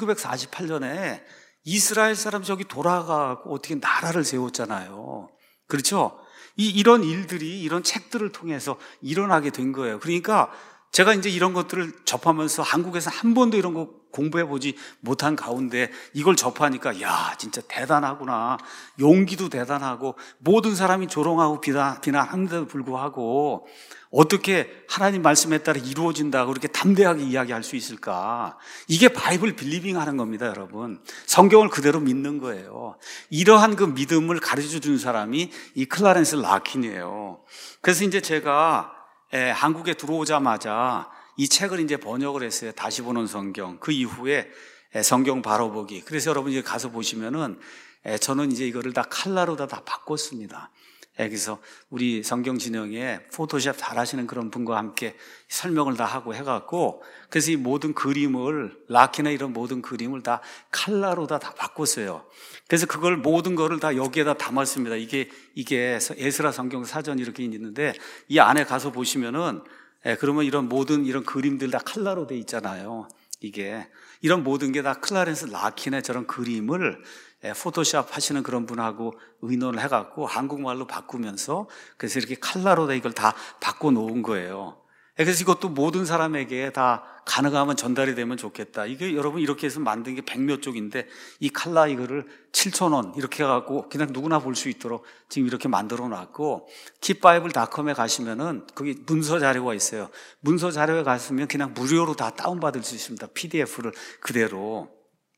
1948년에 이스라엘 사람 저기 돌아가고 어떻게 나라를 세웠잖아요. 그렇죠? 이런 일들이 이런 책들을 통해서 일어나게 된 거예요. 그러니까 제가 이제 이런 것들을 접하면서 한국에서 한 번도 이런 거 공부해 보지 못한 가운데 이걸 접하니까 야 진짜 대단하구나. 용기도 대단하고 모든 사람이 조롱하고 비난하는데도 불구하고 어떻게 하나님 말씀에 따라 이루어진다고 그렇게 담대하게 이야기할 수 있을까? 이게 바이블 빌리빙 하는 겁니다, 여러분. 성경을 그대로 믿는 거예요. 이러한 그 믿음을 가르쳐 준 사람이 이 클라렌스 라킨이에요. 그래서 이제 제가 한국에 들어오자마자 이 책을 이제 번역을 했어요. 다시 보는 성경. 그 이후에 성경 바로 보기. 그래서 여러분 이제 가서 보시면은 저는 이제 이거를 다 칼라로 다 바꿨습니다. 그래서 우리 성경 진영에 포토샵 잘하시는 그런 분과 함께 설명을 다 하고 해갖고 그래서 이 모든 그림을 라키나 이런 모든 그림을 다 칼라로 다 바꿨어요. 그래서 그걸 모든 거를 다 여기에다 담았습니다. 이게 에스라 성경 사전 이렇게 있는데 이 안에 가서 보시면은 그러면 이런 모든 이런 그림들 다 칼라로 돼 있잖아요. 이게 이런 모든 게 다 클라렌스 라킨의 저런 그림을 포토샵 하시는 그런 분하고 의논을 해갖고 한국말로 바꾸면서 그래서 이렇게 칼라로 다 이걸 다 바꿔 놓은 거예요. 그래서 이것도 모든 사람에게 다 가능하면 전달이 되면 좋겠다. 이게 여러분 이렇게 해서 만든 게 100몇 쪽인데 이 칼라 이거를 7,000원 이렇게 해갖고 그냥 누구나 볼 수 있도록 지금 이렇게 만들어 놨고 킵바이블닷컴에 가시면은 거기 문서 자료가 있어요. 문서 자료에 가시면 그냥 무료로 다 다운받을 수 있습니다. PDF를 그대로.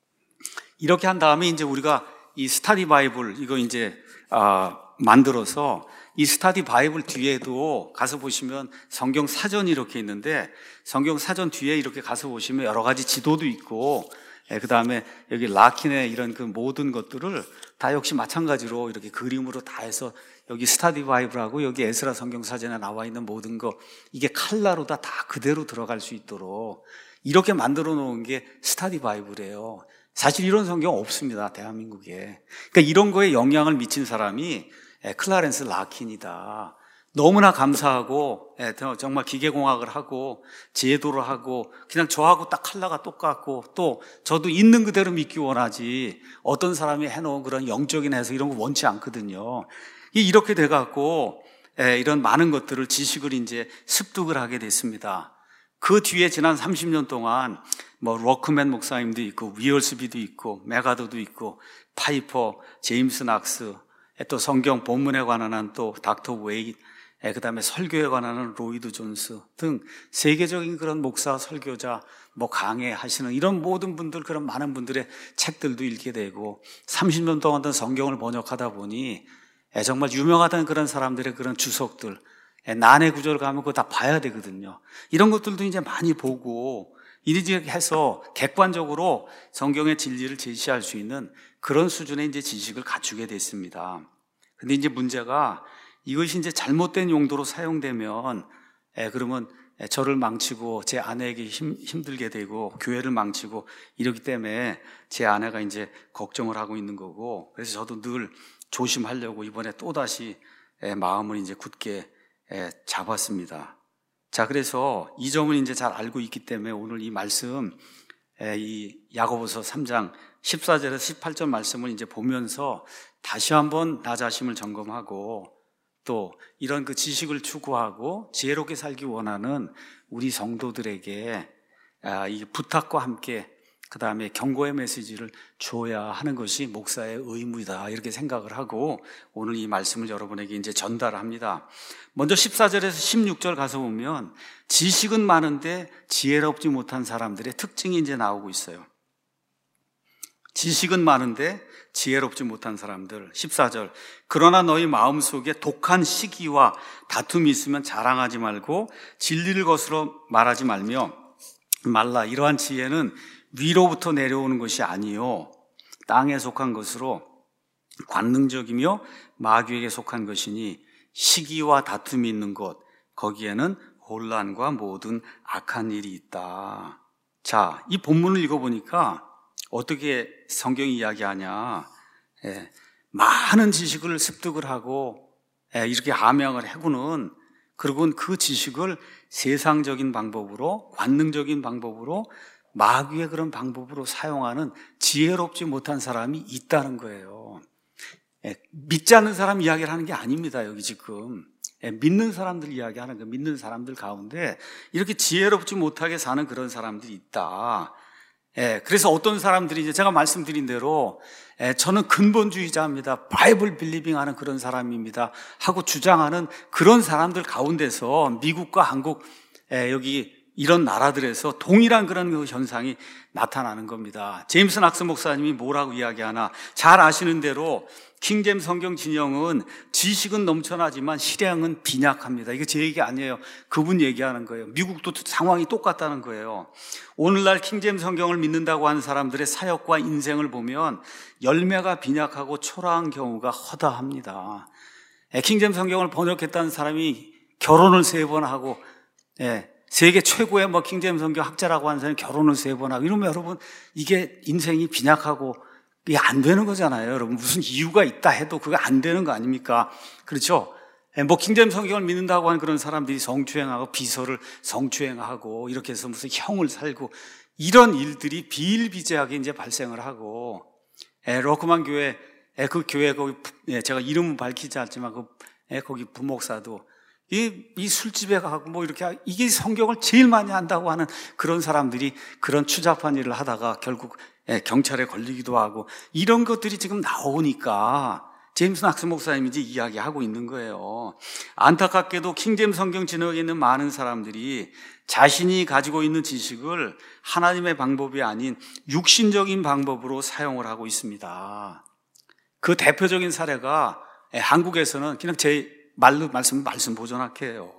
이렇게 한 다음에 이제 우리가 이 스타디 바이블 이거 이제 만들어서 이 스타디 바이블 뒤에도 가서 보시면 성경 사전이 이렇게 있는데 성경 사전 뒤에 이렇게 가서 보시면 여러 가지 지도도 있고 그 다음에 여기 라킨의 이런 그 모든 것들을 다 역시 마찬가지로 이렇게 그림으로 다 해서 여기 스타디 바이블하고 여기 에스라 성경 사전에 나와 있는 모든 거 이게 칼라로 다 그대로 들어갈 수 있도록 이렇게 만들어 놓은 게 스타디 바이블이에요. 사실 이런 성경 없습니다, 대한민국에. 그러니까 이런 거에 영향을 미친 사람이 클라렌스 라킨이다. 너무나 감사하고 정말 기계공학을 하고 제도를 하고 그냥 저하고 딱 컬러가 똑같고 또 저도 있는 그대로 믿기 원하지 어떤 사람이 해놓은 그런 영적인 해석 이런 거 원치 않거든요. 이렇게 돼갖고 이런 많은 것들을 지식을 이제 습득을 하게 됐습니다. 그 뒤에 지난 30년 동안 뭐 로크맨 목사님도 있고 위얼스비도 있고 메가더도 있고 파이퍼, 제임스 낙스, 또 성경 본문에 관한 한 또 닥터 웨이, 그다음에 설교에 관한 한 로이드 존스 등 세계적인 그런 목사, 설교자, 뭐 강해하시는 이런 모든 분들 그런 많은 분들의 책들도 읽게 되고 30년 동안 성경을 번역하다 보니 정말 유명하다는 그런 사람들의 그런 주석들 난해 구절 가면 그거 다 봐야 되거든요. 이런 것들도 이제 많이 보고 이렇게 해서 객관적으로 성경의 진리를 제시할 수 있는 그런 수준의 이제 지식을 갖추게 됐습니다. 근데 이제 문제가 이것이 이제 잘못된 용도로 사용되면 그러면 저를 망치고 제 아내에게 힘들게 되고 교회를 망치고 이러기 때문에 제 아내가 이제 걱정을 하고 있는 거고 그래서 저도 늘 조심하려고 이번에 또다시 마음을 이제 굳게 잡았습니다. 자, 그래서 이 점을 이제 잘 알고 있기 때문에 오늘 이 말씀, 이 야고보서 3장 14절에서 18절 말씀을 이제 보면서 다시 한번 나 자신을 점검하고 또 이런 그 지식을 추구하고 지혜롭게 살기 원하는 우리 성도들에게 이 부탁과 함께 그 다음에 경고의 메시지를 줘야 하는 것이 목사의 의무이다, 이렇게 생각을 하고 오늘 이 말씀을 여러분에게 이제 전달합니다. 먼저 14절에서 16절 가서 보면 지식은 많은데 지혜롭지 못한 사람들의 특징이 이제 나오고 있어요. 지식은 많은데 지혜롭지 못한 사람들. 14절, 그러나 너희 마음속에 독한 시기와 다툼이 있으면 자랑하지 말고 진리를 거스러 말하지 말라. 이러한 지혜는 위로부터 내려오는 것이 아니요 땅에 속한 것으로 관능적이며 마귀에게 속한 것이니 시기와 다툼이 있는 곳, 거기에는 혼란과 모든 악한 일이 있다. 자, 이 본문을 읽어보니까 어떻게 성경이 이야기하냐, 많은 지식을 습득을 하고 이렇게 함양을 해고는, 그리고 그 지식을 세상적인 방법으로, 관능적인 방법으로, 마귀의 그런 방법으로 사용하는 지혜롭지 못한 사람이 있다는 거예요. 믿지 않는 사람 이야기를 하는 게 아닙니다. 여기 지금 믿는 사람들 이야기하는 거, 믿는 사람들 가운데 이렇게 지혜롭지 못하게 사는 그런 사람들이 있다. 그래서 어떤 사람들이 이제 제가 말씀드린 대로 저는 근본주의자입니다, 바이블 빌리빙 하는 그런 사람입니다 하고 주장하는 그런 사람들 가운데서 미국과 한국, 여기 이런 나라들에서 동일한 그런 현상이 나타나는 겁니다. 제임스 낙스 목사님이 뭐라고 이야기하나, 잘 아시는 대로 킹제임스 성경 진영은 지식은 넘쳐나지만 실행은 빈약합니다. 이거 제 얘기 아니에요. 그분 얘기하는 거예요. 미국도 상황이 똑같다는 거예요. 오늘날 킹제임스 성경을 믿는다고 하는 사람들의 사역과 인생을 보면 열매가 빈약하고 초라한 경우가 허다합니다. 킹제임스 성경을 번역했다는 사람이 결혼을 3번 하고, 세계 최고의 킹제임스 성경 학자라고 하는 사람이 결혼을 3번 하고, 이러면 여러분 이게 인생이 빈약하고 이게 안 되는 거잖아요. 여러분 무슨 이유가 있다 해도 그게 안 되는 거 아닙니까? 그렇죠? 킹제임스 성경을 믿는다고 하는 그런 사람들이 성추행하고 비서를 성추행하고 이렇게 해서 무슨 형을 살고 이런 일들이 비일비재하게 이제 발생을 하고, 로크만 교회, 그 교회 거기 제가 이름은 밝히지 않지만 거기 부목사도 이 술집에 가고 이렇게 이게 성경을 제일 많이 한다고 하는 그런 사람들이 그런 추잡한 일을 하다가 결국 경찰에 걸리기도 하고, 이런 것들이 지금 나오니까 제임스 낙스 목사님이 이제 이야기하고 있는 거예요. 안타깝게도 킹제임스 성경 진영에 있는 많은 사람들이 자신이 가지고 있는 지식을 하나님의 방법이 아닌 육신적인 방법으로 사용을 하고 있습니다. 그 대표적인 사례가 한국에서는 그냥 제 말로 말씀 보존할게요.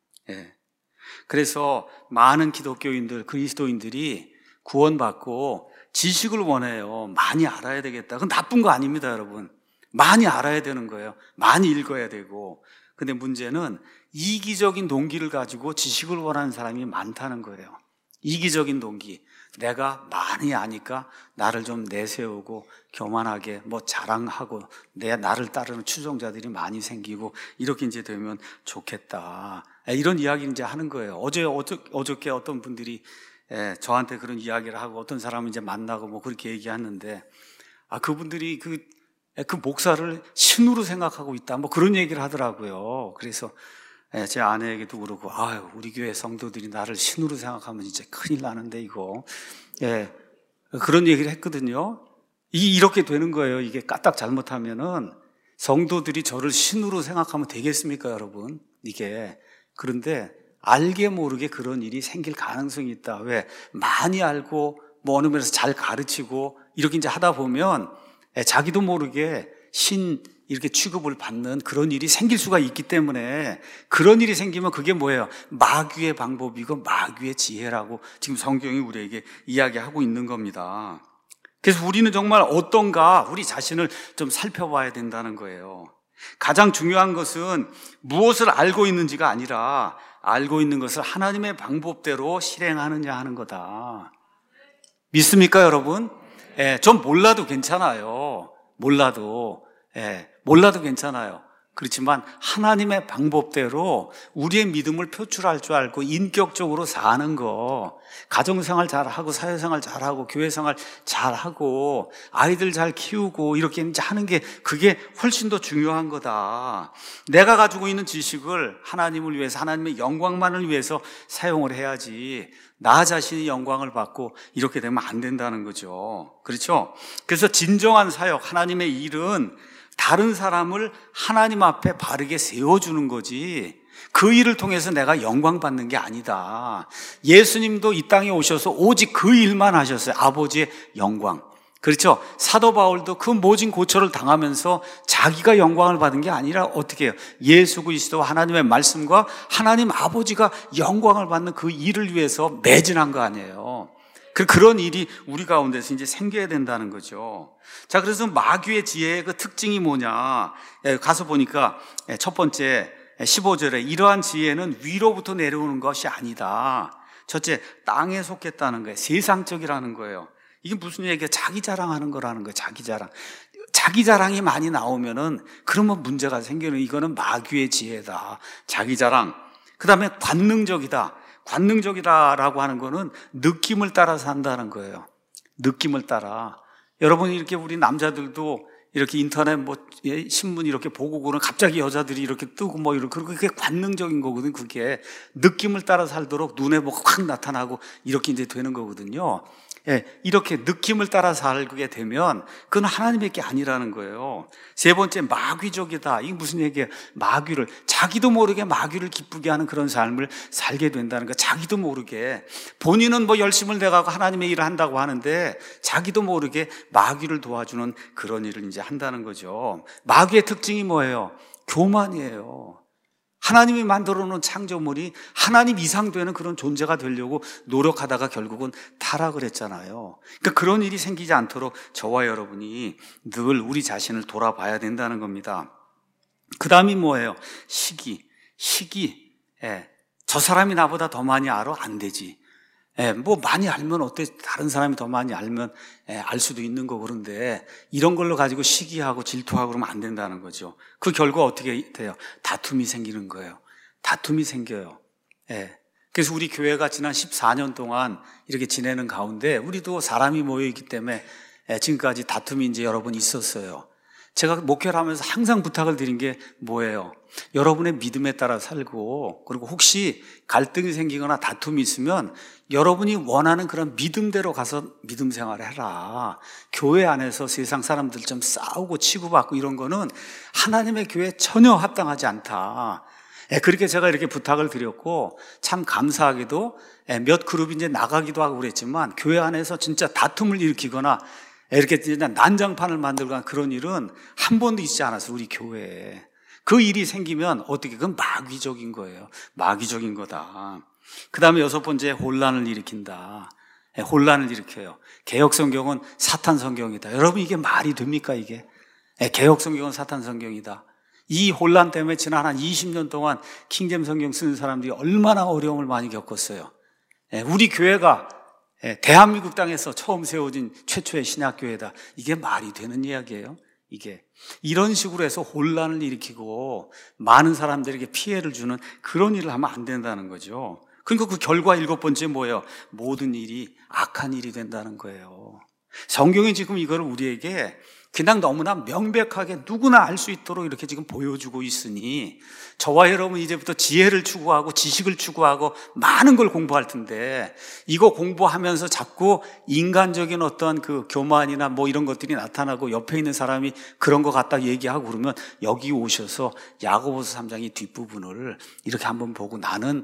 그래서 많은 기독교인들, 그리스도인들이 구원받고 지식을 원해요. 많이 알아야 되겠다. 그건 나쁜 거 아닙니다, 여러분. 많이 알아야 되는 거예요. 많이 읽어야 되고. 근데 문제는 이기적인 동기를 가지고 지식을 원하는 사람이 많다는 거예요. 이기적인 동기. 내가 많이 아니까 나를 좀 내세우고 교만하게 자랑하고 나를 따르는 추종자들이 많이 생기고 이렇게 이제 되면 좋겠다. 이런 이야기를 이제 하는 거예요. 어저께 어떤 분들이 저한테 그런 이야기를 하고, 어떤 사람은 이제 만나고 그렇게 얘기하는데, 그분들이 그 목사를 신으로 생각하고 있다, 그런 얘기를 하더라고요. 그래서 제 아내에게도 그러고, 우리 교회 성도들이 나를 신으로 생각하면 진짜 큰일 나는데 이거, 그런 얘기를 했거든요. 이렇게 되는 거예요. 이게 까딱 잘못하면은 성도들이 저를 신으로 생각하면 되겠습니까, 여러분? 이게. 그런데 알게 모르게 그런 일이 생길 가능성이 있다. 왜? 많이 알고 어느 면에서 잘 가르치고 이렇게 이제 하다 보면 자기도 모르게 신 이렇게 취급을 받는 그런 일이 생길 수가 있기 때문에, 그런 일이 생기면 그게 뭐예요? 마귀의 방법이고 마귀의 지혜라고 지금 성경이 우리에게 이야기하고 있는 겁니다. 그래서 우리는 정말 어떤가 우리 자신을 좀 살펴봐야 된다는 거예요. 가장 중요한 것은 무엇을 알고 있는지가 아니라 알고 있는 것을 하나님의 방법대로 실행하느냐 하는 거다. 믿습니까, 여러분? 전 몰라도 괜찮아요. 몰라도 괜찮아요. 그렇지만 하나님의 방법대로 우리의 믿음을 표출할 줄 알고 인격적으로 사는 거, 가정생활 잘하고 사회생활 잘하고 교회생활 잘하고 아이들 잘 키우고 이렇게 이제 하는 게 그게 훨씬 더 중요한 거다. 내가 가지고 있는 지식을 하나님을 위해서, 하나님의 영광만을 위해서 사용을 해야지 나 자신이 영광을 받고 이렇게 되면 안 된다는 거죠. 그렇죠? 그래서 진정한 사역, 하나님의 일은 다른 사람을 하나님 앞에 바르게 세워주는 거지 그 일을 통해서 내가 영광 받는 게 아니다. 예수님도 이 땅에 오셔서 오직 그 일만 하셨어요. 아버지의 영광. 그렇죠? 사도 바울도 그 모진 고초를 당하면서 자기가 영광을 받은 게 아니라 어떻게 해요? 예수 그리스도 하나님의 말씀과 하나님 아버지가 영광을 받는 그 일을 위해서 매진한 거 아니에요. 그런 일이 우리 가운데서 이제 생겨야 된다는 거죠. 자, 그래서 마귀의 지혜의 그 특징이 뭐냐? 가서 보니까 첫 번째 15절에 이러한 지혜는 위로부터 내려오는 것이 아니다. 첫째, 땅에 속했다는 거예요. 세상적이라는 거예요. 이게 무슨 얘기야? 자기 자랑하는 거라는 거예요. 자기 자랑. 자기 자랑이 많이 나오면은 그러면 문제가 생기는, 이거는 마귀의 지혜다. 자기 자랑. 그 다음에 관능적이다. 관능적이다라고 하는 거는 느낌을 따라 산다는 거예요. 느낌을 따라. 여러분, 이렇게 우리 남자들도 이렇게 인터넷 신문 이렇게 보고 그러면 갑자기 여자들이 이렇게 뜨고 이렇게, 그게 관능적인 거거든. 그게 느낌을 따라 살도록 눈에 확 나타나고 이렇게 이제 되는 거거든요. 예, 이렇게 느낌을 따라 살게 되면 그건 하나님의 게 아니라는 거예요. 세 번째, 마귀적이다. 이게 무슨 얘기예요? 마귀를, 자기도 모르게 마귀를 기쁘게 하는 그런 삶을 살게 된다는 거. 자기도 모르게. 본인은 열심을 내가고 하나님의 일을 한다고 하는데 자기도 모르게 마귀를 도와주는 그런 일을 이제 한다는 거죠. 마귀의 특징이 뭐예요? 교만이에요. 하나님이 만들어 놓은 창조물이 하나님 이상 되는 그런 존재가 되려고 노력하다가 결국은 타락을 했잖아요. 그러니까 그런 일이 생기지 않도록 저와 여러분이 늘 우리 자신을 돌아봐야 된다는 겁니다. 그 다음이 뭐예요? 시기. 예. 저 사람이 나보다 더 많이 알아? 안 되지. 예, 많이 알면 어때? 다른 사람이 더 많이 알면 알 수도 있는 거고. 그런데 이런 걸로 가지고 시기하고 질투하고 그러면 안 된다는 거죠. 그 결과 어떻게 돼요? 다툼이 생기는 거예요. 다툼이 생겨요. 예. 그래서 우리 교회가 지난 14년 동안 이렇게 지내는 가운데 우리도 사람이 모여있기 때문에 지금까지 다툼이 이제 여러 번 있었어요. 제가 목회를 하면서 항상 부탁을 드린 게 뭐예요? 여러분의 믿음에 따라 살고, 그리고 혹시 갈등이 생기거나 다툼이 있으면 여러분이 원하는 그런 믿음대로 가서 믿음 생활을 해라. 교회 안에서 세상 사람들 좀 싸우고 치고받고 이런 거는 하나님의 교회에 전혀 합당하지 않다. 그렇게 제가 이렇게 부탁을 드렸고, 참 감사하게도 몇 그룹이 이제 나가기도 하고 그랬지만 교회 안에서 진짜 다툼을 일으키거나 이렇게 난장판을 만들거나 그런 일은 한 번도 있지 않았어요. 우리 교회에. 그 일이 생기면 어떻게, 그건 마귀적인 거예요. 마귀적인 거다. 그 다음에 여섯 번째, 혼란을 일으킨다. 혼란을 일으켜요. 개역 성경은 사탄 성경이다. 여러분, 이게 말이 됩니까, 이게? 개역 성경은 사탄 성경이다. 이 혼란 때문에 지난 한 20년 동안 킹잼 성경 쓰는 사람들이 얼마나 어려움을 많이 겪었어요. 우리 교회가 대한민국 땅에서 처음 세워진 최초의 신약교회다. 이게 말이 되는 이야기예요? 이게 이런 식으로 해서 혼란을 일으키고 많은 사람들에게 피해를 주는 그런 일을 하면 안 된다는 거죠. 그러니까 그 결과 일곱 번째 뭐예요? 모든 일이 악한 일이 된다는 거예요. 성경이 지금 이걸 우리에게 그냥 너무나 명백하게 누구나 알 수 있도록 이렇게 지금 보여주고 있으니 저와 여러분 이제부터 지혜를 추구하고 지식을 추구하고 많은 걸 공부할 텐데, 이거 공부하면서 자꾸 인간적인 어떤 그 교만이나 이런 것들이 나타나고 옆에 있는 사람이 그런 것 같다 얘기하고 그러면 여기 오셔서 야고보서 3장의 뒷부분을 이렇게 한번 보고 나는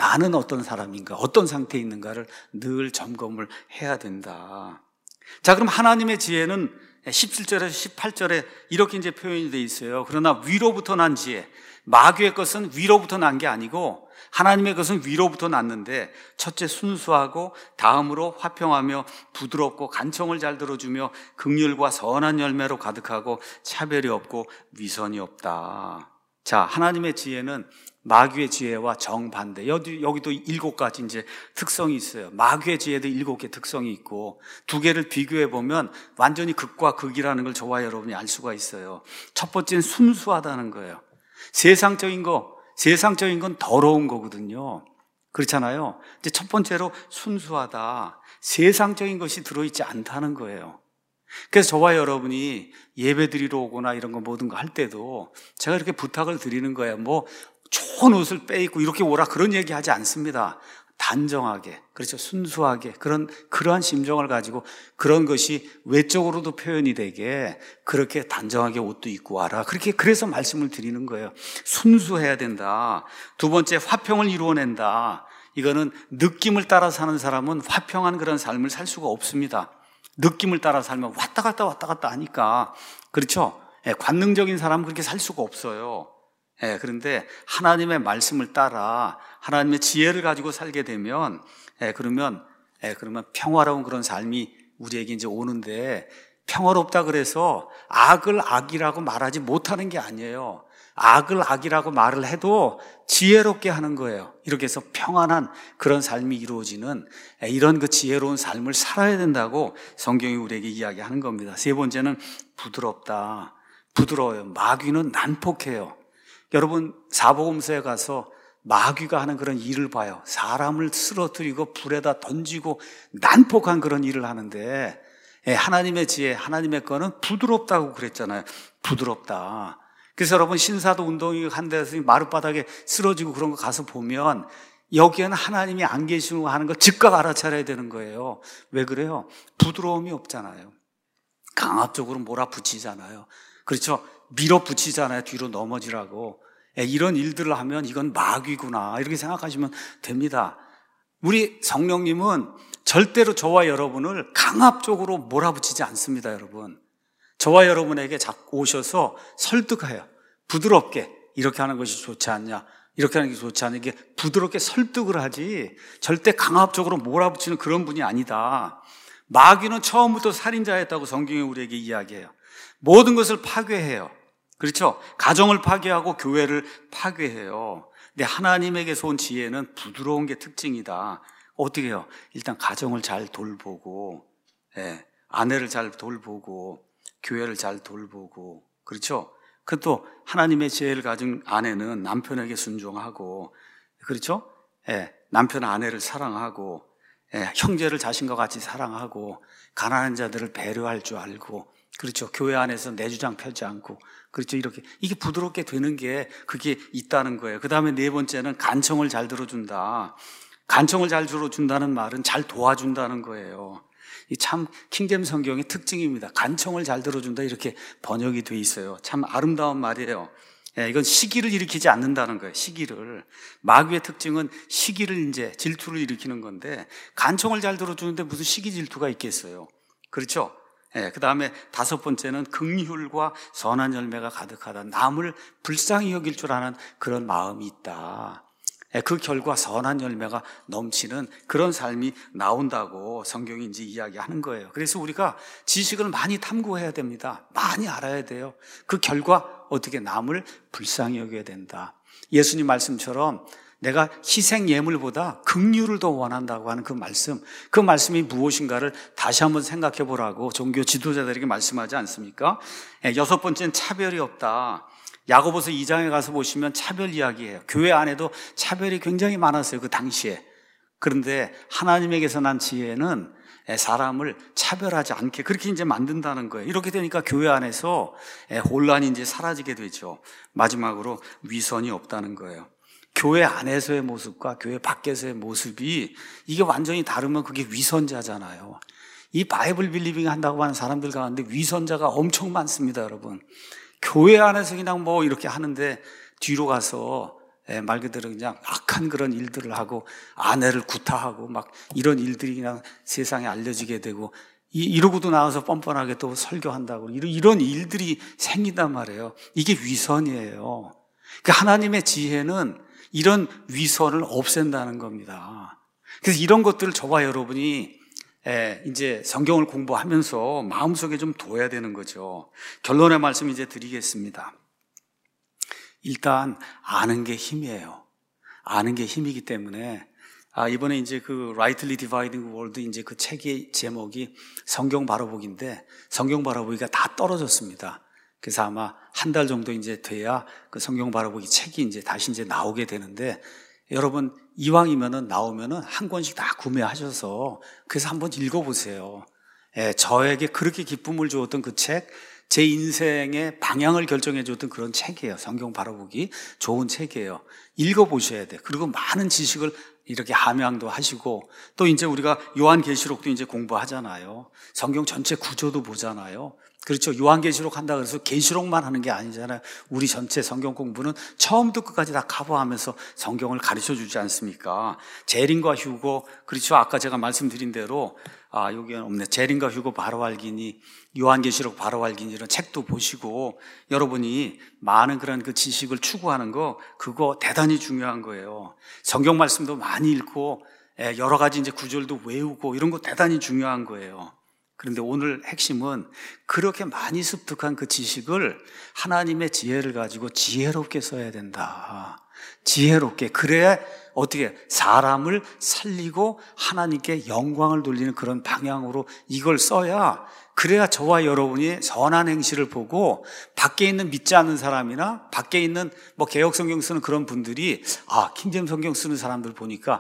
어떤 사람인가, 어떤 상태에 있는가를 늘 점검을 해야 된다. 자, 그럼 하나님의 지혜는 17절에서 18절에 이렇게 이제 표현이 되어 있어요. 그러나 위로부터 난 지혜, 마귀의 것은 위로부터 난 게 아니고 하나님의 것은 위로부터 났는데, 첫째 순수하고 다음으로 화평하며 부드럽고 간청을 잘 들어주며 긍휼과 선한 열매로 가득하고 차별이 없고 위선이 없다. 자, 하나님의 지혜는 마귀의 지혜와 정반대. 여기도 7가지 이제 특성이 있어요. 마귀의 지혜도 7개 특성이 있고, 두 개를 비교해 보면 완전히 극과 극이라는 걸 저와 여러분이 알 수가 있어요. 첫 번째는 순수하다는 거예요. 세상적인 건 더러운 거거든요. 그렇잖아요. 이제 첫 번째로 순수하다. 세상적인 것이 들어있지 않다는 거예요. 그래서 저와 여러분이 예배 드리러 오거나 이런 거 모든 거 할 때도 제가 이렇게 부탁을 드리는 거예요. 뭐 좋은 옷을 빼입고 이렇게 오라 그런 얘기 하지 않습니다. 단정하게, 그렇죠. 순수하게 그러한 심정을 가지고 그런 것이 외적으로도 표현이 되게 그렇게 단정하게 옷도 입고 와라. 그래서 말씀을 드리는 거예요. 순수해야 된다. 두 번째, 화평을 이루어낸다. 이거는 느낌을 따라 사는 사람은 화평한 그런 삶을 살 수가 없습니다. 느낌을 따라 살면 왔다 갔다 하니까, 그렇죠. 관능적인 사람은 그렇게 살 수가 없어요. 그런데 하나님의 말씀을 따라 하나님의 지혜를 가지고 살게 되면 그러면 평화로운 그런 삶이 우리에게 이제 오는데, 평화롭다 그래서 악을 악이라고 말하지 못하는 게 아니에요. 악을 악이라고 말을 해도 지혜롭게 하는 거예요. 이렇게 해서 평안한 그런 삶이 이루어지는 이런 그 지혜로운 삶을 살아야 된다고 성경이 우리에게 이야기하는 겁니다. 세 번째는 부드럽다. 부드러워요. 마귀는 난폭해요. 여러분, 사복음서에 가서 마귀가 하는 그런 일을 봐요. 사람을 쓰러뜨리고 불에다 던지고 난폭한 그런 일을 하는데, 하나님의 지혜, 하나님의 거는 부드럽다고 그랬잖아요. 부드럽다. 그래서 여러분, 신사도 운동이 한 데서 마룻바닥에 쓰러지고 그런 거 가서 보면 여기에는 하나님이 안 계시고 하는 거 즉각 알아차려야 되는 거예요. 왜 그래요? 부드러움이 없잖아요. 강압적으로 몰아붙이잖아요. 그렇죠? 밀어붙이잖아요. 뒤로 넘어지라고. 이런 일들을 하면 이건 마귀구나, 이렇게 생각하시면 됩니다. 우리 성령님은 절대로 저와 여러분을 강압적으로 몰아붙이지 않습니다. 여러분, 저와 여러분에게 자꾸 오셔서 설득해요. 부드럽게 이렇게 하는 것이 좋지 않냐, 이렇게 하는 게 좋지 않냐, 이게 부드럽게 설득을 하지 절대 강압적으로 몰아붙이는 그런 분이 아니다. 마귀는 처음부터 살인자였다고 성경이 우리에게 이야기해요. 모든 것을 파괴해요. 그렇죠? 가정을 파괴하고 교회를 파괴해요. 근데 하나님에게서 온 지혜는 부드러운 게 특징이다. 어떻게 해요? 일단 가정을 잘 돌보고, 아내를 잘 돌보고, 교회를 잘 돌보고, 그렇죠? 그 또 하나님의 지혜를 가진 아내는 남편에게 순종하고, 그렇죠? 남편 아내를 사랑하고, 형제를 자신과 같이 사랑하고, 가난한 자들을 배려할 줄 알고, 그렇죠. 교회 안에서 내 주장 펴지 않고, 그렇죠. 이게 부드럽게 되는 게 그게 있다는 거예요. 그 다음에 네 번째는 간청을 잘 들어준다. 간청을 잘 들어준다는 말은 잘 도와준다는 거예요. 이 참 킹제임 성경의 특징입니다. 간청을 잘 들어준다, 이렇게 번역이 돼 있어요. 참 아름다운 말이에요. 이건 시기를 일으키지 않는다는 거예요. 시기를. 마귀의 특징은 시기를 이제 질투를 일으키는 건데, 간청을 잘 들어주는데 무슨 시기 질투가 있겠어요. 그렇죠. 그 다음에 다섯 번째는 긍휼과 선한 열매가 가득하다. 남을 불쌍히 여길 줄 아는 그런 마음이 있다. 그 결과 선한 열매가 넘치는 그런 삶이 나온다고 성경이 이제 이야기하는 거예요. 그래서 우리가 지식을 많이 탐구해야 됩니다. 많이 알아야 돼요. 그 결과 어떻게 남을 불쌍히 여겨야 된다. 예수님 말씀처럼 내가 희생 예물보다 긍휼을 더 원한다고 하는 그 말씀이 무엇인가를 다시 한번 생각해 보라고 종교 지도자들에게 말씀하지 않습니까? 여섯 번째는 차별이 없다. 야고보서 2장에 가서 보시면 차별 이야기예요. 교회 안에도 차별이 굉장히 많았어요, 그 당시에. 그런데 하나님에게서 난 지혜는 사람을 차별하지 않게 그렇게 이제 만든다는 거예요. 이렇게 되니까 교회 안에서 혼란이 이제 사라지게 되죠. 마지막으로 위선이 없다는 거예요. 교회 안에서의 모습과 교회 밖에서의 모습이 이게 완전히 다르면 그게 위선자잖아요. 이 바이블 빌리빙 한다고 하는 사람들 가운데 위선자가 엄청 많습니다, 여러분. 교회 안에서 그냥 뭐 이렇게 하는데 뒤로 가서 말 그대로 그냥 악한 그런 일들을 하고 아내를 구타하고 막 이런 일들이 그냥 세상에 알려지게 되고, 이러고도 나와서 뻔뻔하게 또 설교한다고 이런 일들이 생긴단 말이에요. 이게 위선이에요. 그러니까 하나님의 지혜는 이런 위선을 없앤다는 겁니다. 그래서 이런 것들을 저와 여러분이 이제 성경을 공부하면서 마음속에 좀 둬야 되는 거죠. 결론의 말씀 이제 드리겠습니다. 일단 아는 게 힘이에요. 아는 게 힘이기 때문에 이번에 이제 그 Rightly Dividing the Word 이제 그 책의 제목이 성경 바라보기인데 성경 바라보기가 다 떨어졌습니다. 그래서 아마 한 달 정도 이제 돼야 그 성경 바라보기 책이 이제 다시 이제 나오게 되는데, 여러분 이왕이면은 나오면은 한 권씩 다 구매하셔서 그래서 한번 읽어보세요. 저에게 그렇게 기쁨을 주었던 그 책, 제 인생의 방향을 결정해 줬던 그런 책이에요. 성경 바라보기 좋은 책이에요. 읽어보셔야 돼. 그리고 많은 지식을 이렇게 함양도 하시고, 또 이제 우리가 요한계시록도 이제 공부하잖아요. 성경 전체 구조도 보잖아요. 그렇죠. 요한계시록 한다 그래서 계시록만 하는 게 아니잖아요. 우리 전체 성경 공부는 처음부터 끝까지 다 커버하면서 성경을 가르쳐 주지 않습니까? 제린과 휴고, 그렇죠. 아까 제가 말씀드린 대로 여기는 없네. 제린과 휴고 바로 알기니, 요한계시록 바로 알기니 이런 책도 보시고, 여러분이 많은 그런 그 지식을 추구하는 거, 그거 대단히 중요한 거예요. 성경 말씀도 많이 읽고 여러 가지 이제 구절도 외우고 이런 거 대단히 중요한 거예요. 그런데 오늘 핵심은 그렇게 많이 습득한 그 지식을 하나님의 지혜를 가지고 지혜롭게 써야 된다. 지혜롭게. 그래야 어떻게 사람을 살리고 하나님께 영광을 돌리는 그런 방향으로 이걸 써야, 그래야 저와 여러분이 선한 행실을 보고 밖에 있는 믿지 않는 사람이나 밖에 있는 개역 성경 쓰는 그런 분들이 킹제임 성경 쓰는 사람들 보니까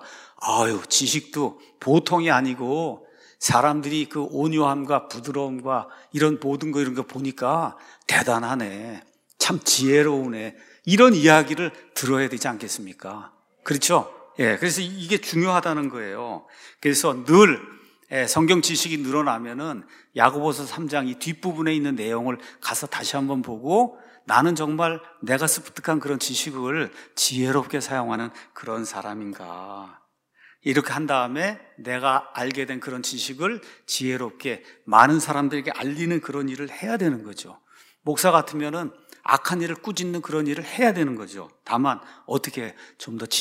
지식도 보통이 아니고 사람들이 그 온유함과 부드러움과 이런 모든 거 이런 거 보니까 대단하네. 참 지혜로우네. 이런 이야기를 들어야 되지 않겠습니까? 그렇죠? 그래서 이게 중요하다는 거예요. 그래서 늘 성경 지식이 늘어나면은 야고보서 3장 이 뒷부분에 있는 내용을 가서 다시 한번 보고, 나는 정말 내가 습득한 그런 지식을 지혜롭게 사용하는 그런 사람인가. 이렇게 한 다음에 내가 알게 된 그런 지식을 지혜롭게 많은 사람들에게 알리는 그런 일을 해야 되는 거죠. 목사 같으면은 악한 일을 꾸짖는 그런 일을 해야 되는 거죠. 다만 어떻게 좀 더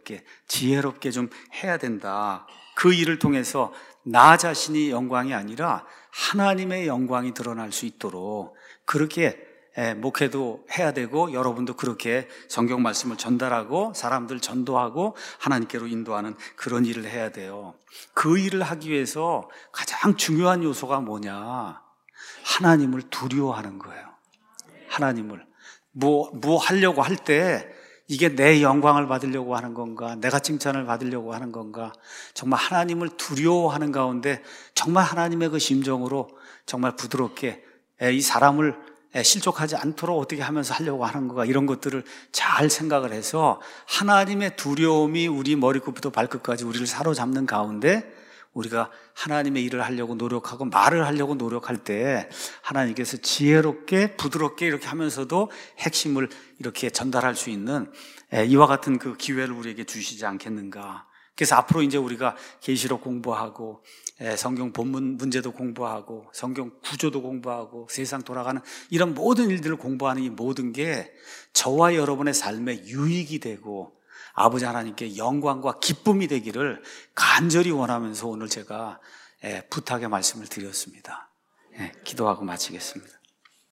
지혜롭게 좀 해야 된다. 그 일을 통해서 나 자신이 영광이 아니라 하나님의 영광이 드러날 수 있도록 그렇게 목회도 해야 되고, 여러분도 그렇게 성경 말씀을 전달하고 사람들 전도하고 하나님께로 인도하는 그런 일을 해야 돼요. 그 일을 하기 위해서 가장 중요한 요소가 뭐냐? 하나님을 두려워하는 거예요. 하나님을 뭐 하려고 할 때 이게 내 영광을 받으려고 하는 건가, 내가 칭찬을 받으려고 하는 건가, 정말 하나님을 두려워하는 가운데 정말 하나님의 그 심정으로 정말 부드럽게 이 사람을 실족하지 않도록 어떻게 하면서 하려고 하는 건가, 이런 것들을 잘 생각을 해서 하나님의 두려움이 우리 머리끝부터 발끝까지 우리를 사로잡는 가운데 우리가 하나님의 일을 하려고 노력하고 말을 하려고 노력할 때 하나님께서 지혜롭게 부드럽게 이렇게 하면서도 핵심을 이렇게 전달할 수 있는 이와 같은 그 기회를 우리에게 주시지 않겠는가. 그래서 앞으로 이제 우리가 계시록 공부하고 성경 본문 문제도 공부하고 성경 구조도 공부하고 세상 돌아가는 이런 모든 일들을 공부하는 이 모든 게 저와 여러분의 삶에 유익이 되고 아버지 하나님께 영광과 기쁨이 되기를 간절히 원하면서 오늘 제가 부탁의 말씀을 드렸습니다. 기도하고 마치겠습니다.